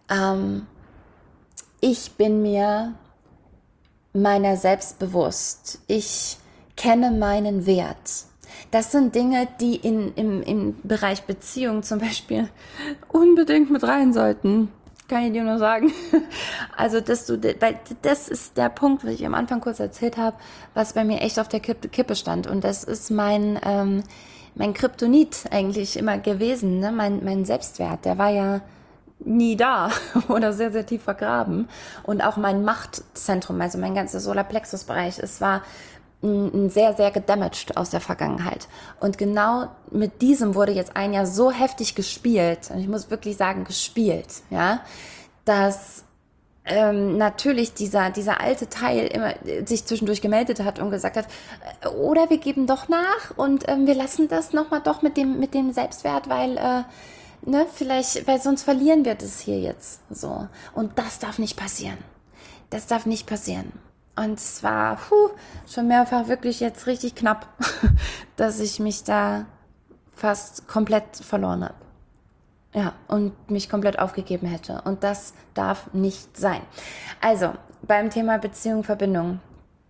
ich bin mir meiner selbst bewusst. Ich kenne meinen Wert. Das sind Dinge, die im Bereich Beziehung zum Beispiel unbedingt mit rein sollten. Kann ich dir nur sagen. Also, weil das ist der Punkt, was ich am Anfang kurz erzählt habe, was bei mir echt auf der Kippe stand. Und das ist mein Kryptonit eigentlich immer gewesen, ne? Mein Selbstwert, der war ja nie da oder sehr, sehr tief vergraben. Und auch mein Machtzentrum, also mein ganzer Solarplexus-Bereich, es war sehr, sehr gedamaged aus der Vergangenheit. Und genau mit diesem wurde jetzt ein Jahr so heftig gespielt, und ich muss wirklich sagen, gespielt, ja, dass natürlich dieser alte Teil immer sich zwischendurch gemeldet hat und gesagt hat, oder wir geben doch nach und wir lassen das nochmal doch mit dem Selbstwert, weil vielleicht, weil sonst verlieren wir das hier jetzt so. Und das darf nicht passieren. Das darf nicht passieren. Und es war schon mehrfach wirklich jetzt richtig knapp, dass ich mich da fast komplett verloren habe. Ja, und mich komplett aufgegeben hätte. Und das darf nicht sein. Also, beim Thema Beziehung, Verbindung.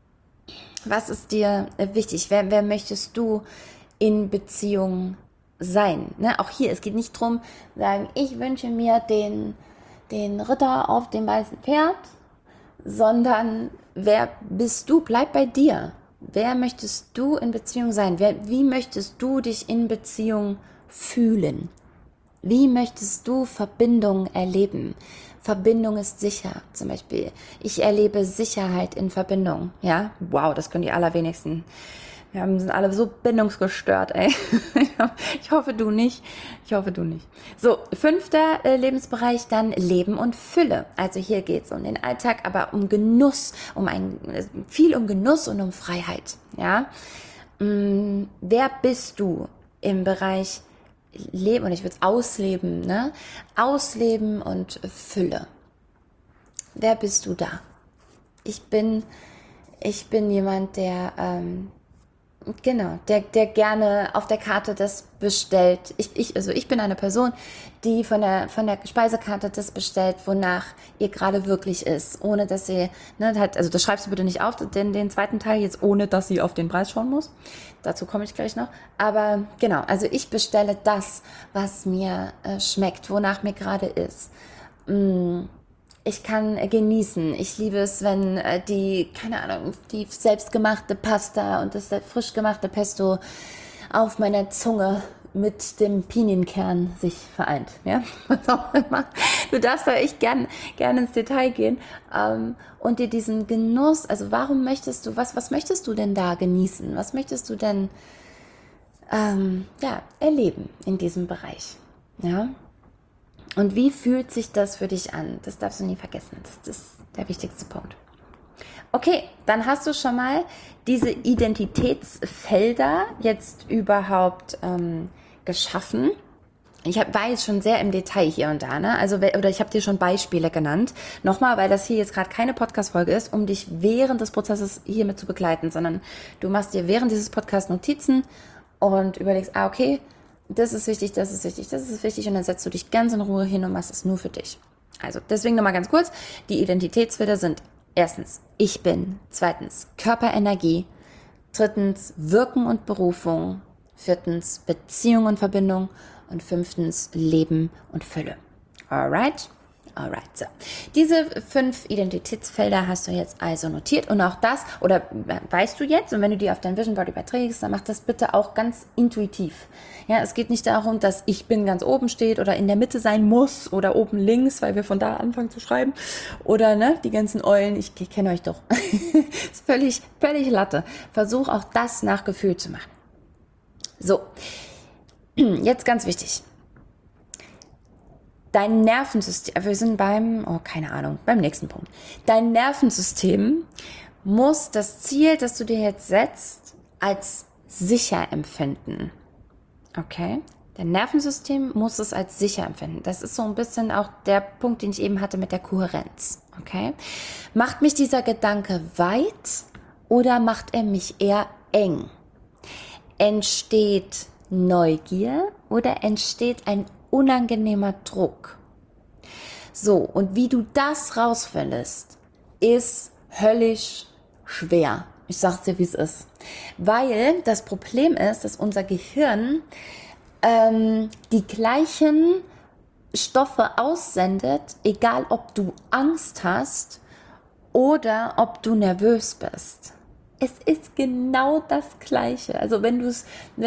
Was ist dir wichtig? Wer möchtest du in Beziehung sein? Ne? Auch hier, es geht nicht darum, sagen, ich wünsche mir den Ritter auf dem weißen Pferd, sondern wer bist du? Bleib bei dir. Wer möchtest du in Beziehung sein? Wie möchtest du dich in Beziehung fühlen? Wie möchtest du Verbindung erleben? Verbindung ist sicher, zum Beispiel. Ich erlebe Sicherheit in Verbindung. Ja, wow, das können die allerwenigsten. Wir sind alle so bindungsgestört, ey. Ich hoffe, du nicht. Ich hoffe, du nicht. So, 5. Lebensbereich, dann Leben und Fülle. Also hier geht es um den Alltag, aber um Genuss, viel um Genuss und um Freiheit. Ja, wer bist du im Bereich Leben? Und ich würde es ausleben, ne? Ausleben und Fülle. Wer bist du da? Ich bin jemand, der der gerne auf der Karte das bestellt. Ich bin eine Person, die von der Speisekarte das bestellt, wonach ihr gerade wirklich ist, ohne dass sie, also das schreibst du bitte nicht auf, den zweiten Teil jetzt, ohne dass sie auf den Preis schauen muss. Dazu komme ich gleich noch. Aber genau, also ich bestelle das, was mir schmeckt, wonach mir gerade ist. Ich kann genießen. Ich liebe es, wenn die selbstgemachte Pasta und das frisch gemachte Pesto auf meiner Zunge mit dem Pinienkern sich vereint. Ja, was auch immer. Du darfst da echt gern ins Detail gehen und dir diesen Genuss, also was möchtest du denn da genießen? Was möchtest du denn erleben in diesem Bereich? Ja. Und wie fühlt sich das für dich an? Das darfst du nie vergessen. Das ist der wichtigste Punkt. Okay, dann hast du schon mal diese Identitätsfelder jetzt überhaupt geschaffen. war jetzt schon sehr im Detail hier und da, ne? Also, oder ich habe dir schon Beispiele genannt. Nochmal, weil das hier jetzt gerade keine Podcast-Folge ist, um dich während des Prozesses hiermit zu begleiten, sondern du machst dir während dieses Podcasts Notizen und überlegst, okay, das ist wichtig, das ist wichtig, das ist wichtig und dann setzt du dich ganz in Ruhe hin und machst es nur für dich. Also, deswegen nochmal ganz kurz, die Identitätsfelder sind erstens, ich bin, zweitens, Körperenergie, drittens, Wirken und Berufung, viertens, Beziehung und Verbindung und fünftens, Leben und Fülle. Alright? Alright, so. Diese 5 Identitätsfelder hast du jetzt also notiert und auch das, oder weißt du jetzt, und wenn du die auf dein Vision Board überträgst, dann mach das bitte auch ganz intuitiv. Ja, es geht nicht darum, dass ich bin ganz oben steht oder in der Mitte sein muss oder oben links, weil wir von da anfangen zu schreiben. Oder, ne, die ganzen Eulen, ich kenne euch doch. Ist völlig Latte. Versuch auch das nach Gefühl zu machen. So, jetzt ganz wichtig. Dein Nervensystem, wir sind beim nächsten Punkt. Dein Nervensystem muss das Ziel, das du dir jetzt setzt, als sicher empfinden. Okay? Dein Nervensystem muss es als sicher empfinden. Das ist so ein bisschen auch der Punkt, den ich eben hatte mit der Kohärenz. Okay? Macht mich dieser Gedanke weit oder macht er mich eher eng? Entsteht Neugier oder entsteht ein unangenehmer Druck? So, und wie du das rausfindest, ist höllisch schwer. Ich sag's dir, wie es ist. Weil das Problem ist, dass unser Gehirn die gleichen Stoffe aussendet, egal ob du Angst hast oder ob du nervös bist. Es ist genau das Gleiche. Also wenn es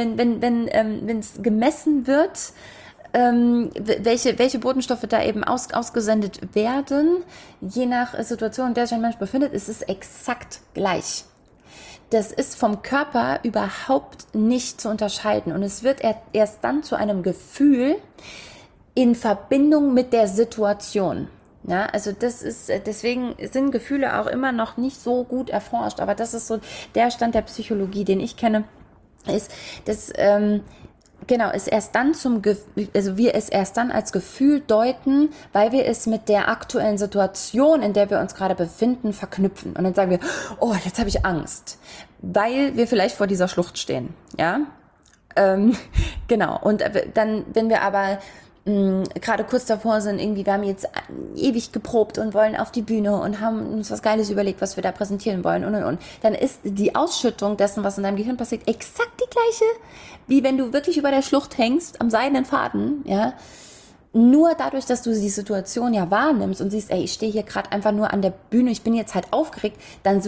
gemessen wird, welche Botenstoffe da eben ausgesendet werden, je nach Situation, in der sich ein Mensch befindet, ist es exakt gleich. Das ist vom Körper überhaupt nicht zu unterscheiden und es wird erst dann zu einem Gefühl in Verbindung mit der Situation. Ja, also deswegen sind Gefühle auch immer noch nicht so gut erforscht, aber das ist so der Stand der Psychologie, den ich kenne, ist, dass ist erst dann wir es erst dann als Gefühl deuten, weil wir es mit der aktuellen Situation, in der wir uns gerade befinden, verknüpfen. Und dann sagen wir, oh, jetzt habe ich Angst, weil wir vielleicht vor dieser Schlucht stehen. Ja, genau. Und dann, wenn wir aber gerade kurz davor sind, wir haben jetzt ewig geprobt und wollen auf die Bühne und haben uns was Geiles überlegt, was wir da präsentieren wollen und. Dann ist die Ausschüttung dessen, was in deinem Gehirn passiert, exakt die gleiche, wie wenn du wirklich über der Schlucht hängst, am seidenen Faden, ja. Nur dadurch, dass du die Situation ja wahrnimmst und siehst, ey, ich stehe hier gerade einfach nur an der Bühne, ich bin jetzt halt aufgeregt,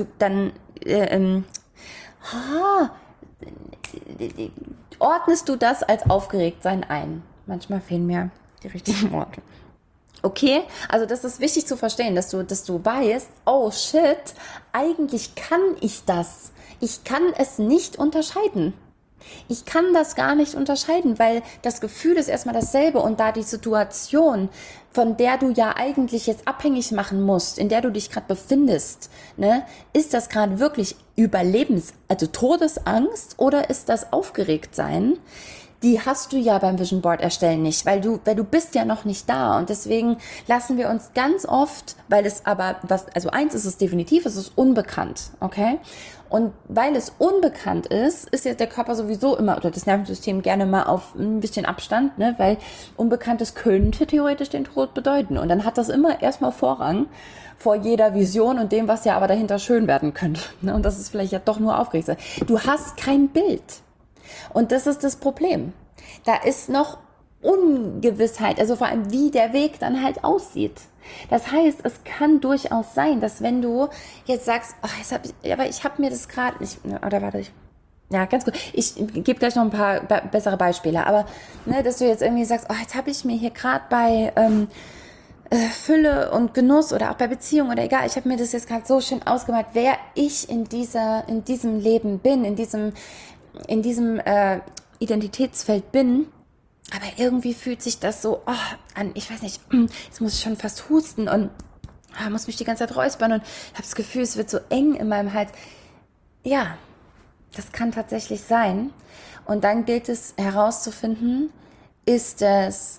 ordnest du das als Aufgeregtsein ein. Manchmal fehlen mir die richtigen Worte. Okay, also das ist wichtig zu verstehen, dass du weißt, oh shit, eigentlich kann ich das. Ich kann es nicht unterscheiden. Ich kann das gar nicht unterscheiden, weil das Gefühl ist erstmal dasselbe und da die Situation, von der du ja eigentlich jetzt abhängig machen musst, in der du dich gerade befindest, ne, ist das gerade wirklich also Todesangst oder ist das Aufgeregtsein? Die hast du ja beim Vision Board erstellen nicht, weil du bist ja noch nicht da und deswegen lassen wir uns ganz oft, eins ist es definitiv, es ist unbekannt, okay? Und weil es unbekannt ist ja der Körper sowieso immer, oder das Nervensystem gerne mal auf ein bisschen Abstand, ne, weil Unbekanntes könnte theoretisch den Tod bedeuten und dann hat das immer erstmal Vorrang vor jeder Vision und dem, was ja aber dahinter schön werden könnte, ne? Und das ist vielleicht ja doch nur aufgeregt. Du hast kein Bild. Und das ist das Problem. Da ist noch Ungewissheit, also vor allem, wie der Weg dann halt aussieht. Das heißt, es kann durchaus sein, dass wenn du jetzt sagst, ich habe mir das gerade nicht, oder warte, ganz gut, ich gebe gleich noch ein paar bessere Beispiele, aber ne, dass du jetzt irgendwie sagst, jetzt habe ich mir hier gerade bei Fülle und Genuss oder auch bei Beziehung oder egal, ich habe mir das jetzt gerade so schön ausgemalt, wer ich in diesem Leben bin, in diesem Identitätsfeld bin, aber irgendwie fühlt sich das so an, ich weiß nicht, jetzt muss ich schon fast husten und muss mich die ganze Zeit räuspern und habe das Gefühl, es wird so eng in meinem Hals. Ja, das kann tatsächlich sein. Und dann gilt es herauszufinden, Ist es,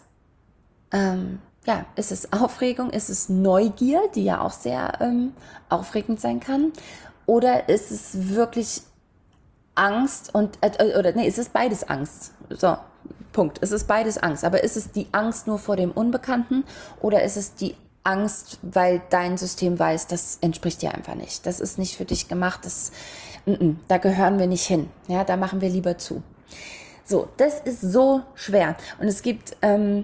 ist es Aufregung? Ist es Neugier, die ja auch sehr aufregend sein kann? Oder ist es wirklich Angst ist es beides Angst? So, Punkt. Es ist beides Angst. Aber ist es die Angst nur vor dem Unbekannten oder ist es die Angst, weil dein System weiß, das entspricht dir einfach nicht. Das ist nicht für dich gemacht. Da gehören wir nicht hin. Ja, da machen wir lieber zu. So, das ist so schwer. Und es gibt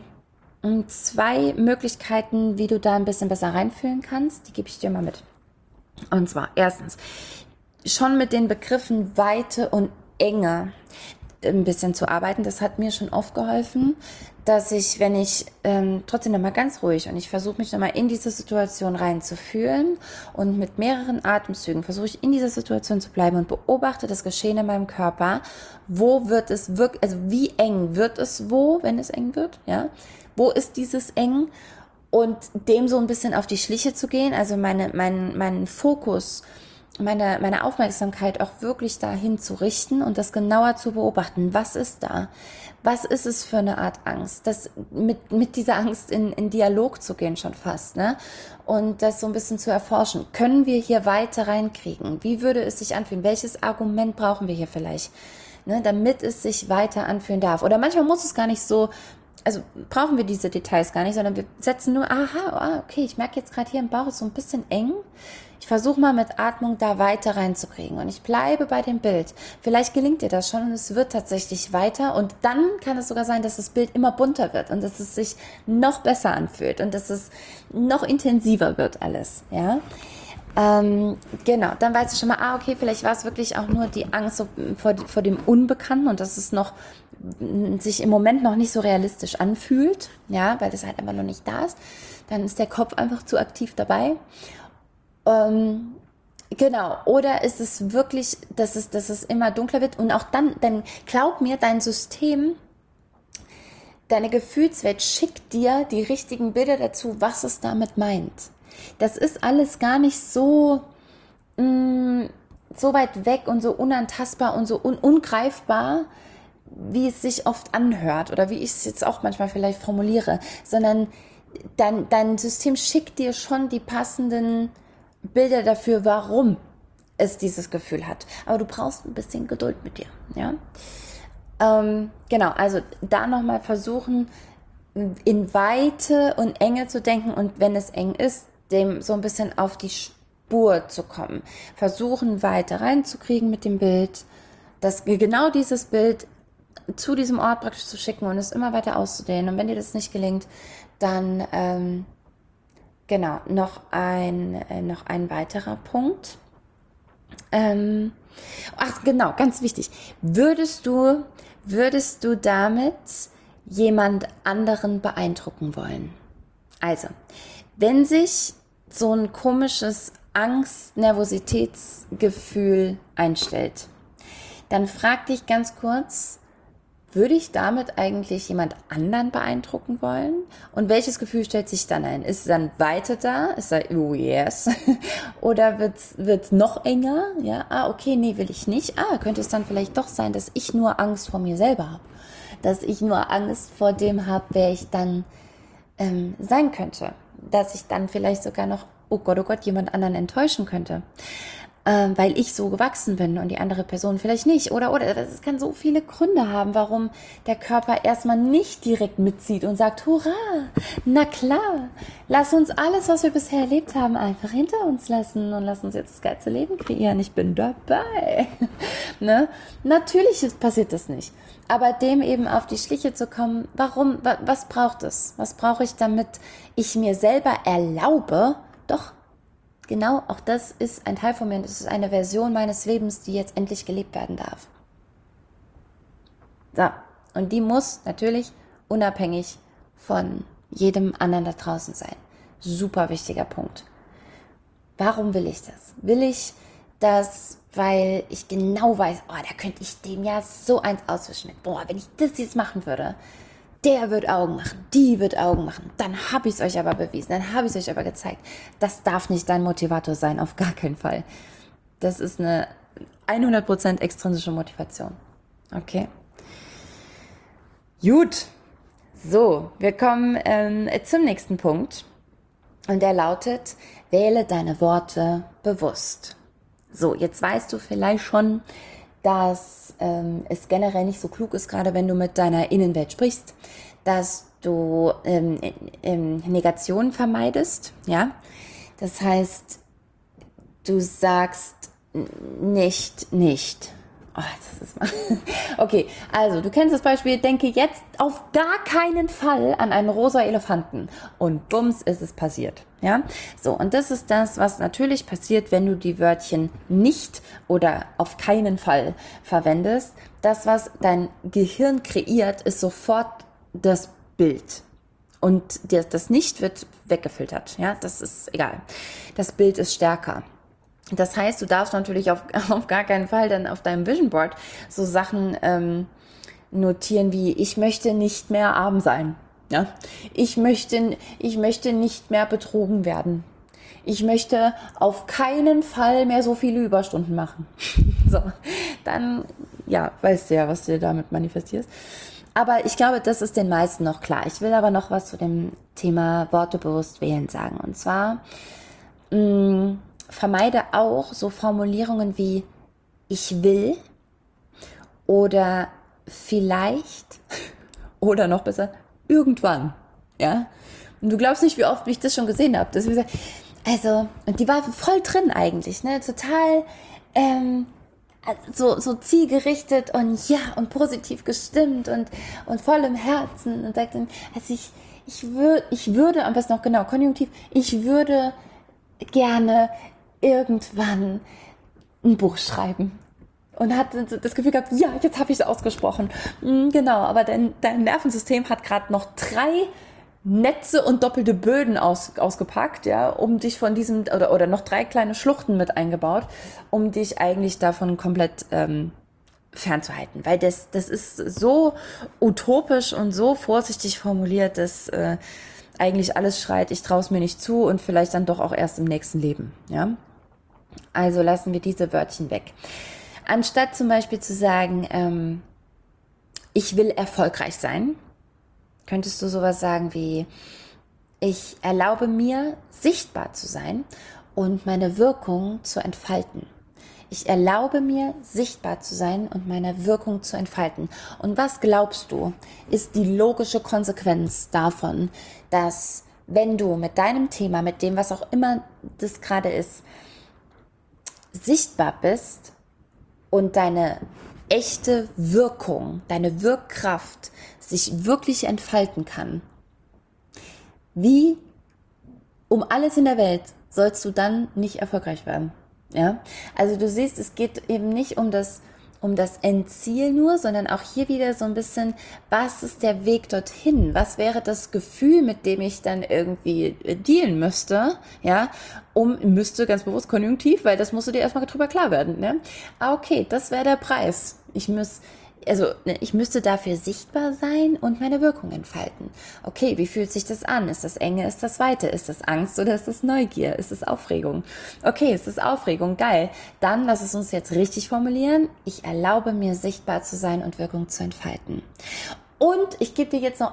2 Möglichkeiten, wie du da ein bisschen besser reinfühlen kannst. Die gebe ich dir mal mit. Und zwar erstens, schon mit den Begriffen Weite und Enge ein bisschen zu arbeiten. Das hat mir schon oft geholfen, dass ich, wenn ich trotzdem nochmal ganz ruhig und ich versuche mich nochmal in diese Situation reinzufühlen und mit mehreren Atemzügen versuche ich in dieser Situation zu bleiben und beobachte das Geschehen in meinem Körper. Wo wird es wirklich, also wie eng wird es wenn es eng wird, ja? Wo ist dieses eng? Und dem so ein bisschen auf die Schliche zu gehen, also meinen Fokus, meine Aufmerksamkeit auch wirklich dahin zu richten und das genauer zu beobachten. Was ist da? Was ist es für eine Art Angst? Das mit dieser Angst in Dialog zu gehen schon fast, ne? Und das so ein bisschen zu erforschen. Können wir hier weiter reinkriegen? Wie würde es sich anfühlen? Welches Argument brauchen wir hier vielleicht, ne, damit es sich weiter anfühlen darf? Oder manchmal muss es gar nicht so, also brauchen wir diese Details gar nicht, sondern wir setzen nur, okay, ich merke jetzt gerade hier im Bauch ist so ein bisschen eng. Ich versuche mal mit Atmung da weiter reinzukriegen und ich bleibe bei dem Bild. Vielleicht gelingt dir das schon und es wird tatsächlich weiter und dann kann es sogar sein, dass das Bild immer bunter wird und dass es sich noch besser anfühlt und dass es noch intensiver wird alles, ja. Genau, dann weißt du schon mal, okay, vielleicht war es wirklich auch nur die Angst so vor dem Unbekannten und dass es noch sich im Moment noch nicht so realistisch anfühlt, ja, weil das halt einfach noch nicht da ist. Dann ist der Kopf einfach zu aktiv dabei. Genau, oder ist es wirklich, dass es immer dunkler wird und auch dann glaub mir, dein System, deine Gefühlswelt schickt dir die richtigen Bilder dazu, was es damit meint. Das ist alles gar nicht so weit weg und so unantastbar und so ungreifbar, wie es sich oft anhört oder wie ich es jetzt auch manchmal vielleicht formuliere, sondern dein System schickt dir schon die passenden Bilder dafür, warum es dieses Gefühl hat. Aber du brauchst ein bisschen Geduld mit dir. Ja? Genau, also da nochmal versuchen, in Weite und Enge zu denken und wenn es eng ist, dem so ein bisschen auf die Spur zu kommen. Versuchen, weiter reinzukriegen mit dem Bild, genau dieses Bild zu diesem Ort praktisch zu schicken und es immer weiter auszudehnen. Und wenn dir das nicht gelingt, dann genau, noch ein weiterer Punkt. Genau, ganz wichtig. Würdest du damit jemand anderen beeindrucken wollen? Also, wenn sich so ein komisches Angst-Nervositätsgefühl einstellt, dann frag dich ganz kurz, würde ich damit eigentlich jemand anderen beeindrucken wollen? Und welches Gefühl stellt sich dann ein? Ist dann Weite da? Ist da, oh yes? Oder wird's noch enger? Ja, okay, nee, will ich nicht. Könnte es dann vielleicht doch sein, dass ich nur Angst vor mir selber habe? Dass ich nur Angst vor dem habe, wer ich dann sein könnte? Dass ich dann vielleicht sogar noch, oh Gott, jemand anderen enttäuschen könnte. Weil ich so gewachsen bin und die andere Person vielleicht nicht. Oder, es kann so viele Gründe haben, warum der Körper erstmal nicht direkt mitzieht und sagt, hurra, na klar, lass uns alles, was wir bisher erlebt haben, einfach hinter uns lassen und lass uns jetzt das geilste Leben kreieren. Ich bin dabei. Ne? Natürlich passiert das nicht. Aber dem eben auf die Schliche zu kommen, warum, was braucht es? Was brauche ich, damit ich mir selber erlaube, doch, genau, auch das ist ein Teil von mir, das ist eine Version meines Lebens, die jetzt endlich gelebt werden darf. So, und die muss natürlich unabhängig von jedem anderen da draußen sein. Super wichtiger Punkt. Warum will ich das? Will ich das, weil ich genau weiß, da könnte ich dem ja so eins auswischen mit, wenn ich das jetzt machen würde, der wird Augen machen, die wird Augen machen, dann habe ich es euch aber bewiesen, dann habe ich es euch aber gezeigt. Das darf nicht dein Motivator sein, auf gar keinen Fall. Das ist eine 100% extrinsische Motivation. Okay. Gut, So, wir kommen zum nächsten Punkt und der lautet, wähle deine Worte bewusst. So, jetzt weißt du vielleicht schon, dass es generell nicht so klug ist, gerade wenn du mit deiner Innenwelt sprichst, dass du Negationen vermeidest, ja. Das heißt, du sagst nicht. Oh, das ist mal. Okay, also du kennst das Beispiel, denke jetzt auf gar keinen Fall an einen rosa Elefanten und bums ist es passiert. Ja, so, und das ist das, was natürlich passiert, wenn du die Wörtchen nicht oder auf keinen Fall verwendest. Das, was dein Gehirn kreiert, ist sofort das Bild. Und das Nicht wird weggefiltert. Ja, das ist egal. Das Bild ist stärker. Das heißt, du darfst natürlich auf gar keinen Fall dann auf deinem Vision Board so Sachen notieren wie, ich möchte nicht mehr arm sein. Ja? Ich möchte nicht mehr betrogen werden. Ich möchte auf keinen Fall mehr so viele Überstunden machen. So, dann, ja, weißt du ja, was du damit manifestierst. Aber ich glaube, das ist den meisten noch klar. Ich will aber noch was zu dem Thema Worte bewusst wählen sagen. Und zwar, vermeide auch so Formulierungen wie ich will oder vielleicht oder noch besser irgendwann, ja. Und du glaubst nicht, wie oft ich das schon gesehen habe. Das gesagt, also, und die war voll drin eigentlich, ne, total so zielgerichtet und ja und positiv gestimmt und voll im Herzen und sagt dann, also ich würde am besten noch genau Konjunktiv, ich würde gerne irgendwann ein Buch schreiben. Und hat das Gefühl gehabt, ja, jetzt habe ich es ausgesprochen. Genau, aber dein Nervensystem hat gerade noch 3 Netze und doppelte Böden ausgepackt, ja, um dich von diesem, oder noch 3 kleine Schluchten mit eingebaut, um dich eigentlich davon komplett fernzuhalten. Weil das ist so utopisch und so vorsichtig formuliert, dass eigentlich alles schreit, ich traue es mir nicht zu und vielleicht dann doch auch erst im nächsten Leben, ja. Also lassen wir diese Wörtchen weg. Anstatt zum Beispiel zu sagen, ich will erfolgreich sein, könntest du sowas sagen wie, ich erlaube mir, sichtbar zu sein und meine Wirkung zu entfalten. Ich erlaube mir, sichtbar zu sein und meine Wirkung zu entfalten. Und was glaubst du, ist die logische Konsequenz davon, dass wenn du mit deinem Thema, mit dem, was auch immer das gerade ist, sichtbar bist und deine echte Wirkung, deine Wirkkraft sich wirklich entfalten kann, wie um alles in der Welt sollst du dann nicht erfolgreich werden? Ja, also du siehst, es geht eben nicht um das Endziel nur, sondern auch hier wieder so ein bisschen, was ist der Weg dorthin? Was wäre das Gefühl, mit dem ich dann irgendwie dealen müsste? Ja, müsste ganz bewusst konjunktiv, weil das musst du dir erstmal drüber klar werden. Ne? Ah, okay, das wäre der Preis. Ich müsste dafür sichtbar sein und meine Wirkung entfalten. Okay, wie fühlt sich das an? Ist das Enge, ist das Weite? Ist das Angst oder ist das Neugier? Ist das Aufregung? Okay, ist das Aufregung? Geil. Dann lass es uns jetzt richtig formulieren. Ich erlaube mir, sichtbar zu sein und Wirkung zu entfalten. Und ich gebe dir jetzt noch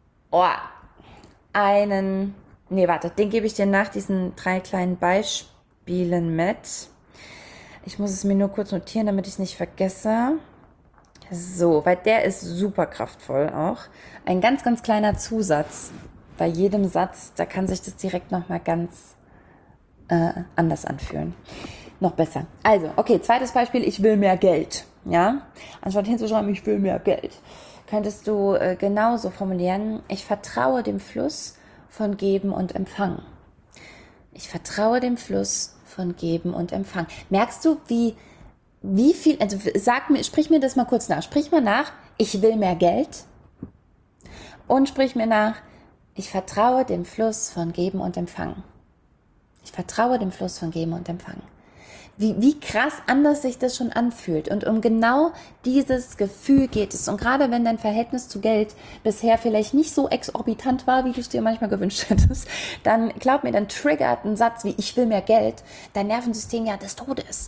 den gebe ich dir nach diesen 3 kleinen Beispielen mit. Ich muss es mir nur kurz notieren, damit ich es nicht vergesse. So, weil der ist super kraftvoll auch. Ein ganz, ganz kleiner Zusatz bei jedem Satz, da kann sich das direkt nochmal ganz anders anfühlen. Noch besser. Also, okay, zweites Beispiel, ich will mehr Geld. Ja, anstatt hinzuschreiben, ich will mehr Geld, könntest du genauso formulieren, ich vertraue dem Fluss von Geben und Empfangen. Ich vertraue dem Fluss von Geben und Empfangen. Merkst du, wie viel, also sprich mir das mal kurz nach. Sprich mal nach, ich will mehr Geld. Und sprich mir nach, ich vertraue dem Fluss von Geben und Empfangen. Ich vertraue dem Fluss von Geben und Empfangen. Wie krass anders sich das schon anfühlt. Und um genau dieses Gefühl geht es. Und gerade wenn dein Verhältnis zu Geld bisher vielleicht nicht so exorbitant war, wie du es dir manchmal gewünscht hättest, dann glaub mir, dann triggert ein Satz wie ich will mehr Geld dein Nervensystem ja des Todes.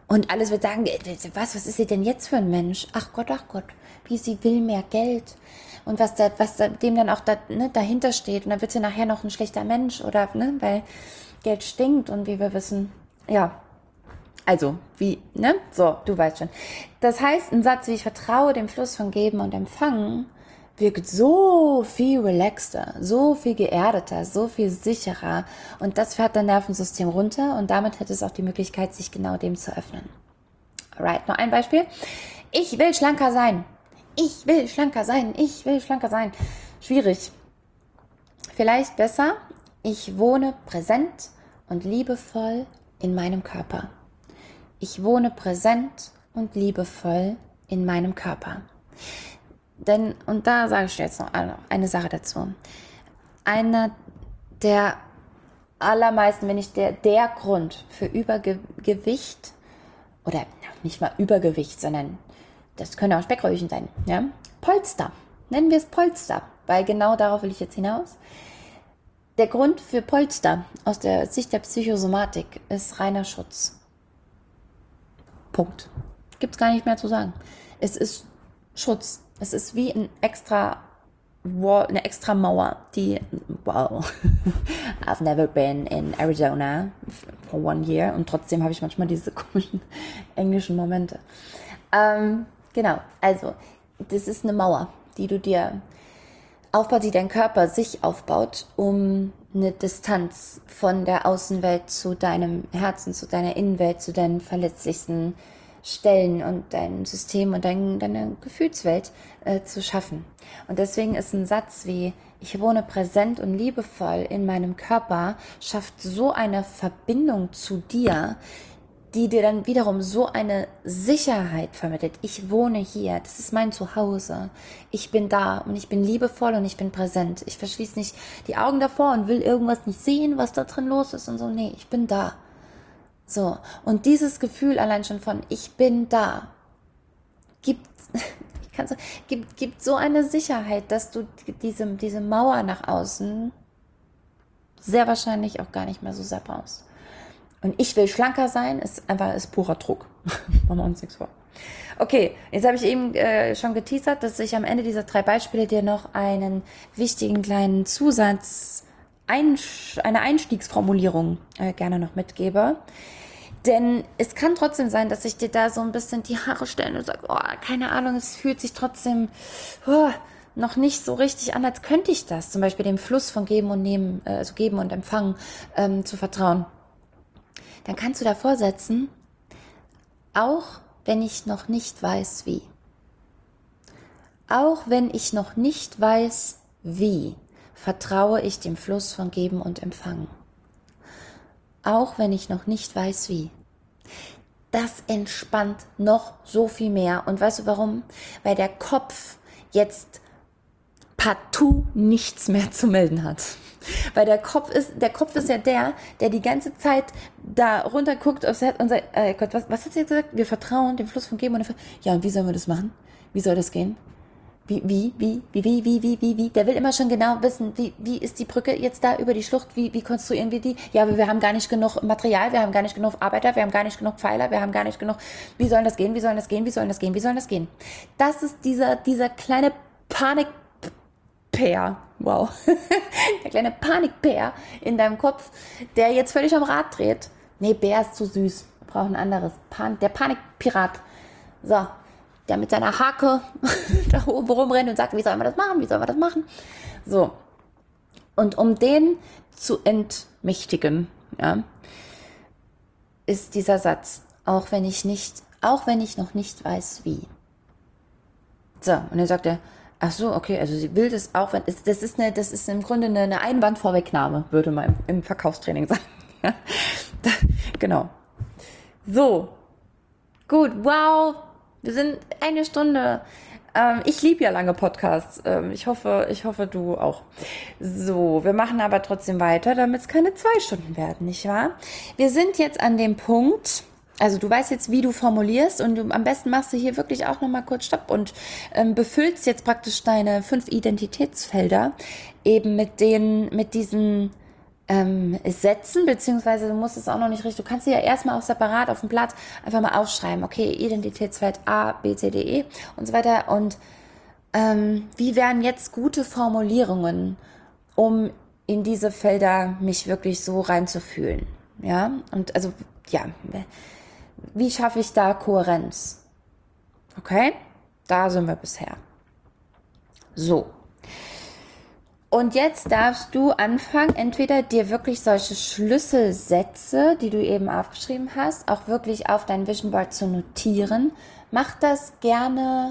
Und alles wird sagen, was ist sie denn jetzt für ein Mensch? Ach Gott, wie sie will mehr Geld. Und was dem dann auch dahinter steht. Und dann wird sie nachher noch ein schlechter Mensch, oder, weil Geld stinkt und wie wir wissen, ja. Also, so, du weißt schon. Das heißt, ein Satz wie ich vertraue dem Fluss von Geben und Empfangen wirkt so viel relaxter, so viel geerdeter, so viel sicherer. Und das fährt dein Nervensystem runter und damit hat es auch die Möglichkeit, sich genau dem zu öffnen. Alright, noch ein Beispiel. Ich will schlanker sein. Ich will schlanker sein. Ich will schlanker sein. Schwierig. Vielleicht besser. Ich wohne präsent und liebevoll in meinem Körper. Ich wohne präsent und liebevoll in meinem Körper. Denn, und da sage ich jetzt noch eine Sache dazu. Einer der allermeisten, wenn nicht der Grund für Übergewicht, oder nicht mal Übergewicht, sondern das können auch Speckröllchen sein, ja? Polster. Nennen wir es Polster, weil genau darauf will ich jetzt hinaus. Der Grund für Polster aus der Sicht der Psychosomatik ist reiner Schutz. Punkt. Gibt's gar nicht mehr zu sagen. Es ist Schutz. Es ist wie ein extra Wall, eine extra Mauer, die, wow, I've never been in Arizona for 1 year und trotzdem habe ich manchmal diese komischen englischen Momente. Genau, also, das ist eine Mauer, die du dir aufbaut, die dein Körper sich aufbaut, um eine Distanz von der Außenwelt zu deinem Herzen, zu deiner Innenwelt, zu deinen verletzlichsten Stellen und deinem System und deine Gefühlswelt zu schaffen. Und deswegen ist ein Satz wie, ich wohne präsent und liebevoll in meinem Körper, schafft so eine Verbindung zu dir, die dir dann wiederum so eine Sicherheit vermittelt. Ich wohne hier, das ist mein Zuhause. Ich bin da und ich bin liebevoll und ich bin präsent. Ich verschließe nicht die Augen davor und will irgendwas nicht sehen, was da drin los ist und so. Nee, ich bin da. So, und dieses Gefühl allein schon von ich bin da, gibt so eine Sicherheit, dass du diese Mauer nach außen sehr wahrscheinlich auch gar nicht mehr so sehr brauchst. Und ich will schlanker sein, ist purer Druck. Machen wir uns nichts vor. Okay, jetzt habe ich eben schon geteasert, dass ich am Ende dieser 3 Beispiele dir noch einen wichtigen kleinen Zusatz, eine Einstiegsformulierung gerne noch mitgebe. Denn es kann trotzdem sein, dass ich dir da so ein bisschen die Haare stelle und sage, oh, keine Ahnung, es fühlt sich trotzdem noch nicht so richtig an, als könnte ich das. Zum Beispiel dem Fluss von Geben und Nehmen, also Geben und Empfangen zu vertrauen. Dann kannst du davor setzen, auch wenn ich noch nicht weiß, wie. Auch wenn ich noch nicht weiß, wie, vertraue ich dem Fluss von Geben und Empfangen. Auch wenn ich noch nicht weiß, wie. Das entspannt noch so viel mehr. Und weißt du warum? Weil der Kopf jetzt partout nichts mehr zu melden hat. Weil der Kopf ist ja der die ganze Zeit da runter guckt und sagt, Gott, was hat sie jetzt gesagt? Wir vertrauen dem Fluss von Geben und Empfangen. Ja, und wie sollen wir das machen? Wie soll das gehen? Wie? Der will immer schon genau wissen, wie ist die Brücke jetzt da über die Schlucht? Wie konstruieren wir die? Ja, aber wir haben gar nicht genug Material, wir haben gar nicht genug Arbeiter, wir haben gar nicht genug Pfeiler, wir haben gar nicht genug. Wie soll das gehen? Wie soll das gehen? Wie soll das gehen? Wie soll das gehen? Das ist dieser kleine Panikbär. Wow. Der kleine Panikbär in deinem Kopf, der jetzt völlig am Rad dreht. Nee, Bär ist zu süß. Wir brauchen ein anderes. Der Panikpirat. So. Der mit seiner Hake da oben rumrennt und sagt, wie sollen wir das machen, wie sollen wir das machen? So. Und um den zu entmächtigen, ja, ist dieser Satz, auch wenn ich noch nicht weiß, wie. So, und dann sagt er, ach so, okay, also sie will das auch, das ist im Grunde eine Einwandvorwegnahme, würde man im Verkaufstraining sagen. Ja, genau. So. Gut, wow. Wir sind 1 Stunde. Ich liebe ja lange Podcasts. Ich hoffe, du auch. So, wir machen aber trotzdem weiter, damit es keine 2 Stunden werden, nicht wahr? Wir sind jetzt an dem Punkt, also du weißt jetzt, wie du formulierst und am besten machst du hier wirklich auch nochmal kurz Stopp und befüllst jetzt praktisch deine 5 Identitätsfelder eben mit diesen setzen, beziehungsweise du musst es auch noch nicht richtig, du kannst dir ja erstmal auch separat auf dem Blatt einfach mal aufschreiben, okay, Identitätsfeld A, B, C, D, E und so weiter. Und wie wären jetzt gute Formulierungen, um in diese Felder mich wirklich so reinzufühlen? Ja, und also, ja, wie schaffe ich da Kohärenz? Okay, da sind wir bisher. So. Und jetzt darfst du anfangen, entweder dir wirklich solche Schlüsselsätze, die du eben aufgeschrieben hast, auch wirklich auf dein Vision Board zu notieren. Mach das gerne,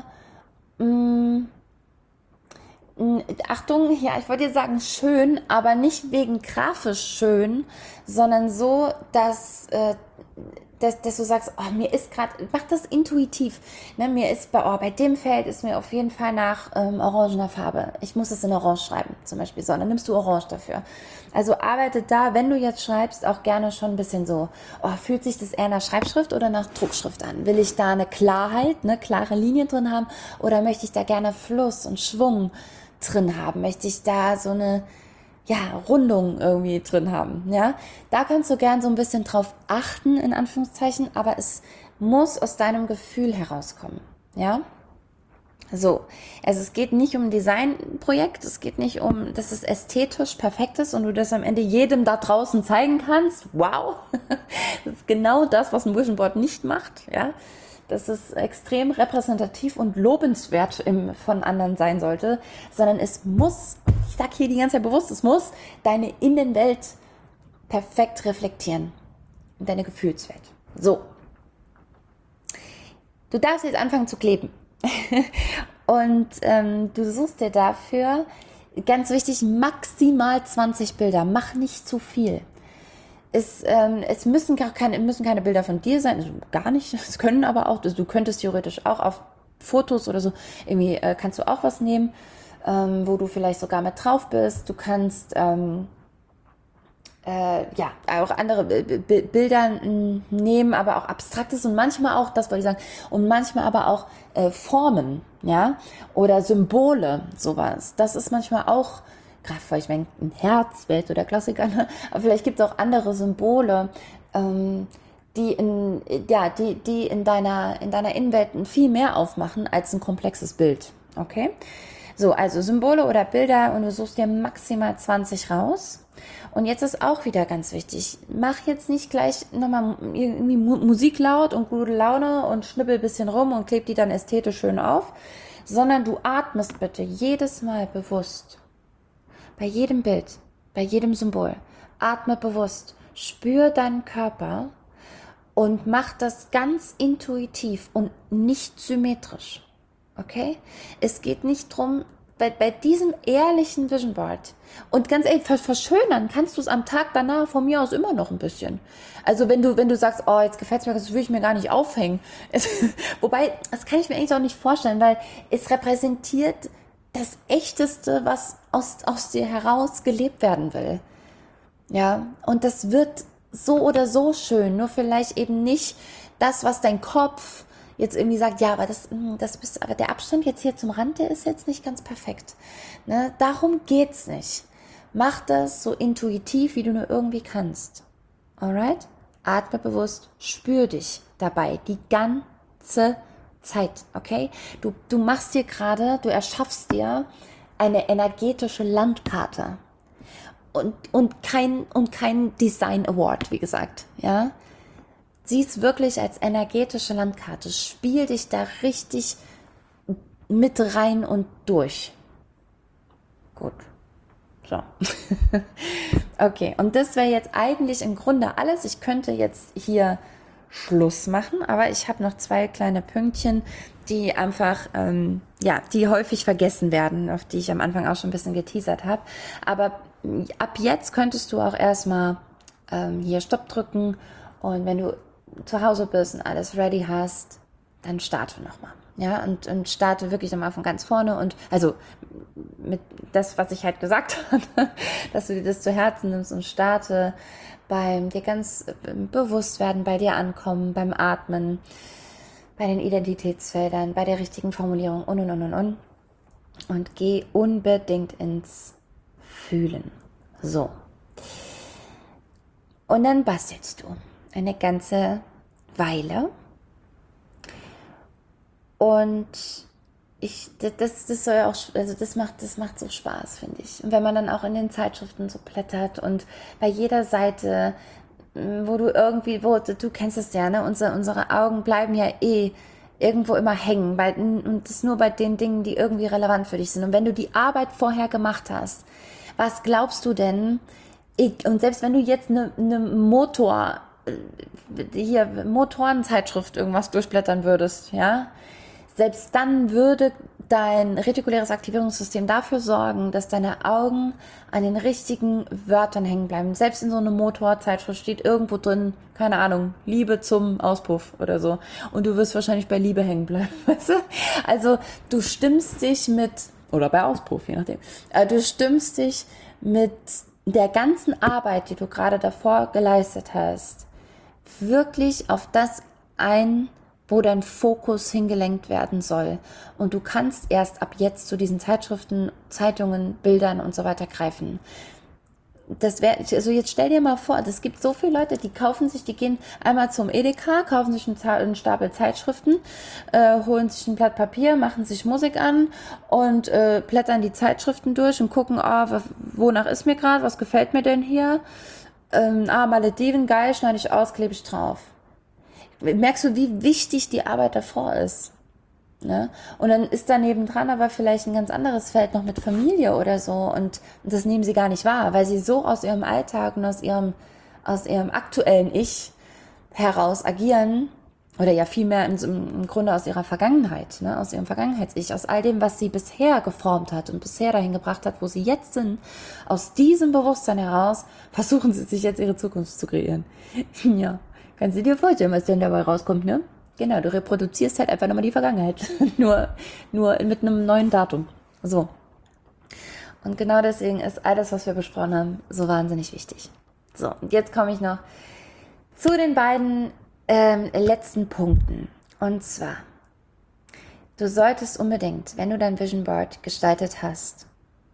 Achtung, ja, ich wollte dir sagen schön, aber nicht wegen grafisch schön, sondern so, dass du sagst, oh, mir ist gerade, mach das intuitiv. Ne, mir ist bei dem Feld ist mir auf jeden Fall nach orangener Farbe. Ich muss es in Orange schreiben, zum Beispiel. So, dann nimmst du Orange dafür. Also arbeite da, wenn du jetzt schreibst, auch gerne schon ein bisschen so, oh, fühlt sich das eher nach Schreibschrift oder nach Druckschrift an? Will ich da eine Klarheit, eine klare Linie drin haben? Oder möchte ich da gerne Fluss und Schwung drin haben? Möchte ich da so eine Rundung irgendwie drin haben, ja. Da kannst du gern so ein bisschen drauf achten, in Anführungszeichen, aber es muss aus deinem Gefühl herauskommen, ja. So, also es geht nicht um ein Designprojekt, es geht nicht um, dass es ästhetisch perfekt ist und du das am Ende jedem da draußen zeigen kannst. Wow, das ist genau das, was ein Vision Board nicht macht, ja. Dass es extrem repräsentativ und lobenswert von anderen sein sollte, sondern es muss, ich sage hier die ganze Zeit bewusst, es muss deine Innenwelt perfekt reflektieren, deine Gefühlswelt. So, du darfst jetzt anfangen zu kleben und du suchst dir dafür, ganz wichtig, maximal 20 Bilder, mach nicht zu viel. Es müssen keine Bilder von dir sein, also gar nicht. Es können aber auch, du könntest theoretisch auch auf Fotos oder so, irgendwie kannst du auch was nehmen, wo du vielleicht sogar mit drauf bist. Du kannst auch andere Bilder nehmen, aber auch Abstraktes und manchmal auch, das wollte ich sagen, und manchmal aber auch Formen, ja, oder Symbole, sowas. Das ist manchmal auch kraftvoll. Ich meine, ein Herz wäre so der Klassiker, ne? Aber vielleicht gibt es auch andere Symbole, die in deiner Innenwelt viel mehr aufmachen als ein komplexes Bild. Okay? So, also Symbole oder Bilder und du suchst dir maximal 20 raus. Und jetzt ist auch wieder ganz wichtig, mach jetzt nicht gleich nochmal irgendwie Musik laut und gute Laune und schnippel ein bisschen rum und kleb die dann ästhetisch schön auf, sondern du atmest bitte jedes Mal bewusst. Bei jedem Bild, bei jedem Symbol, atme bewusst, spür deinen Körper und mach das ganz intuitiv und nicht symmetrisch. Okay? Es geht nicht drum, bei diesem ehrlichen Vision Board und ganz ehrlich, verschönern kannst du es am Tag danach von mir aus immer noch ein bisschen. Also wenn du sagst, oh, jetzt gefällt es mir, das will ich mir gar nicht aufhängen. Wobei, das kann ich mir eigentlich auch nicht vorstellen, weil es repräsentiert das Echteste, was aus dir heraus gelebt werden will. Ja, und das wird so oder so schön, nur vielleicht eben nicht das, was dein Kopf jetzt irgendwie sagt, ja, aber aber der Abstand jetzt hier zum Rand, der ist jetzt nicht ganz perfekt. Ne? Darum geht's nicht. Mach das so intuitiv, wie du nur irgendwie kannst. Alright? Atme bewusst, spür dich dabei die ganze Zeit, okay? Du machst dir gerade, du erschaffst dir eine energetische Landkarte und kein Design Award, wie gesagt, ja? Sieh es wirklich als energetische Landkarte. Spiel dich da richtig mit rein und durch. Gut. So. Okay, und das wäre jetzt eigentlich im Grunde alles. Ich könnte jetzt hier Schluss machen, aber ich habe noch 2 kleine Pünktchen, die einfach, die häufig vergessen werden, auf die ich am Anfang auch schon ein bisschen geteasert habe. Aber ab jetzt könntest du auch erstmal hier Stopp drücken und wenn du zu Hause bist und alles ready hast, dann starte nochmal. Ja, und starte wirklich nochmal von ganz vorne und also mit das, was ich halt gesagt habe, dass du dir das zu Herzen nimmst und starte beim dir ganz bewusst werden, bei dir ankommen, beim Atmen, bei den Identitätsfeldern, bei der richtigen Formulierung und. Und geh unbedingt ins Fühlen. So. Und dann bastelst du eine ganze Weile. Und das soll auch, also das macht so Spaß, finde ich. Und wenn man dann auch in den Zeitschriften so blättert und bei jeder Seite, wo du kennst es ja, ne, unsere Augen bleiben ja irgendwo immer hängen, und das nur bei den Dingen, die irgendwie relevant für dich sind. Und wenn du die Arbeit vorher gemacht hast, was glaubst du denn, und selbst wenn du jetzt eine Motorenzeitschrift irgendwas durchblättern würdest, ja, selbst dann würde dein retikuläres Aktivierungssystem dafür sorgen, dass deine Augen an den richtigen Wörtern hängen bleiben. Selbst in so einer Motorzeitschrift steht irgendwo drin, keine Ahnung, Liebe zum Auspuff oder so. Und du wirst wahrscheinlich bei Liebe hängen bleiben, weißt du? Also du stimmst dich oder bei Auspuff, je nachdem, du stimmst dich mit der ganzen Arbeit, die du gerade davor geleistet hast, wirklich auf das ein, wo dein Fokus hingelenkt werden soll. Und du kannst erst ab jetzt zu diesen Zeitschriften, Zeitungen, Bildern und so weiter greifen. Also jetzt stell dir mal vor, es gibt so viele Leute, die gehen einmal zum Edeka, kaufen sich einen Stapel Zeitschriften, holen sich ein Blatt Papier, machen sich Musik an und blättern die Zeitschriften durch und gucken, wonach ist mir gerade, was gefällt mir denn hier? Malediven, geil, schneide ich aus, klebe ich drauf. Merkst du, wie wichtig die Arbeit davor ist? Ne? Und dann ist da nebendran aber vielleicht ein ganz anderes Feld noch mit Familie oder so und das nehmen sie gar nicht wahr, weil sie so aus ihrem Alltag und aus ihrem aktuellen Ich heraus agieren oder ja vielmehr im Grunde aus ihrer Vergangenheit, ne? Aus ihrem Vergangenheits-Ich, aus all dem, was sie bisher geformt hat und bisher dahin gebracht hat, wo sie jetzt sind. Aus diesem Bewusstsein heraus versuchen sie sich jetzt ihre Zukunft zu kreieren. Ja. Kannst du dir vorstellen, was denn dabei rauskommt, ne? Genau, du reproduzierst halt einfach nochmal die Vergangenheit. nur mit einem neuen Datum. So. Und genau deswegen ist all das, was wir besprochen haben, so wahnsinnig wichtig. So, und jetzt komme ich noch zu den beiden letzten Punkten. Und zwar, du solltest unbedingt, wenn du dein Vision Board gestaltet hast,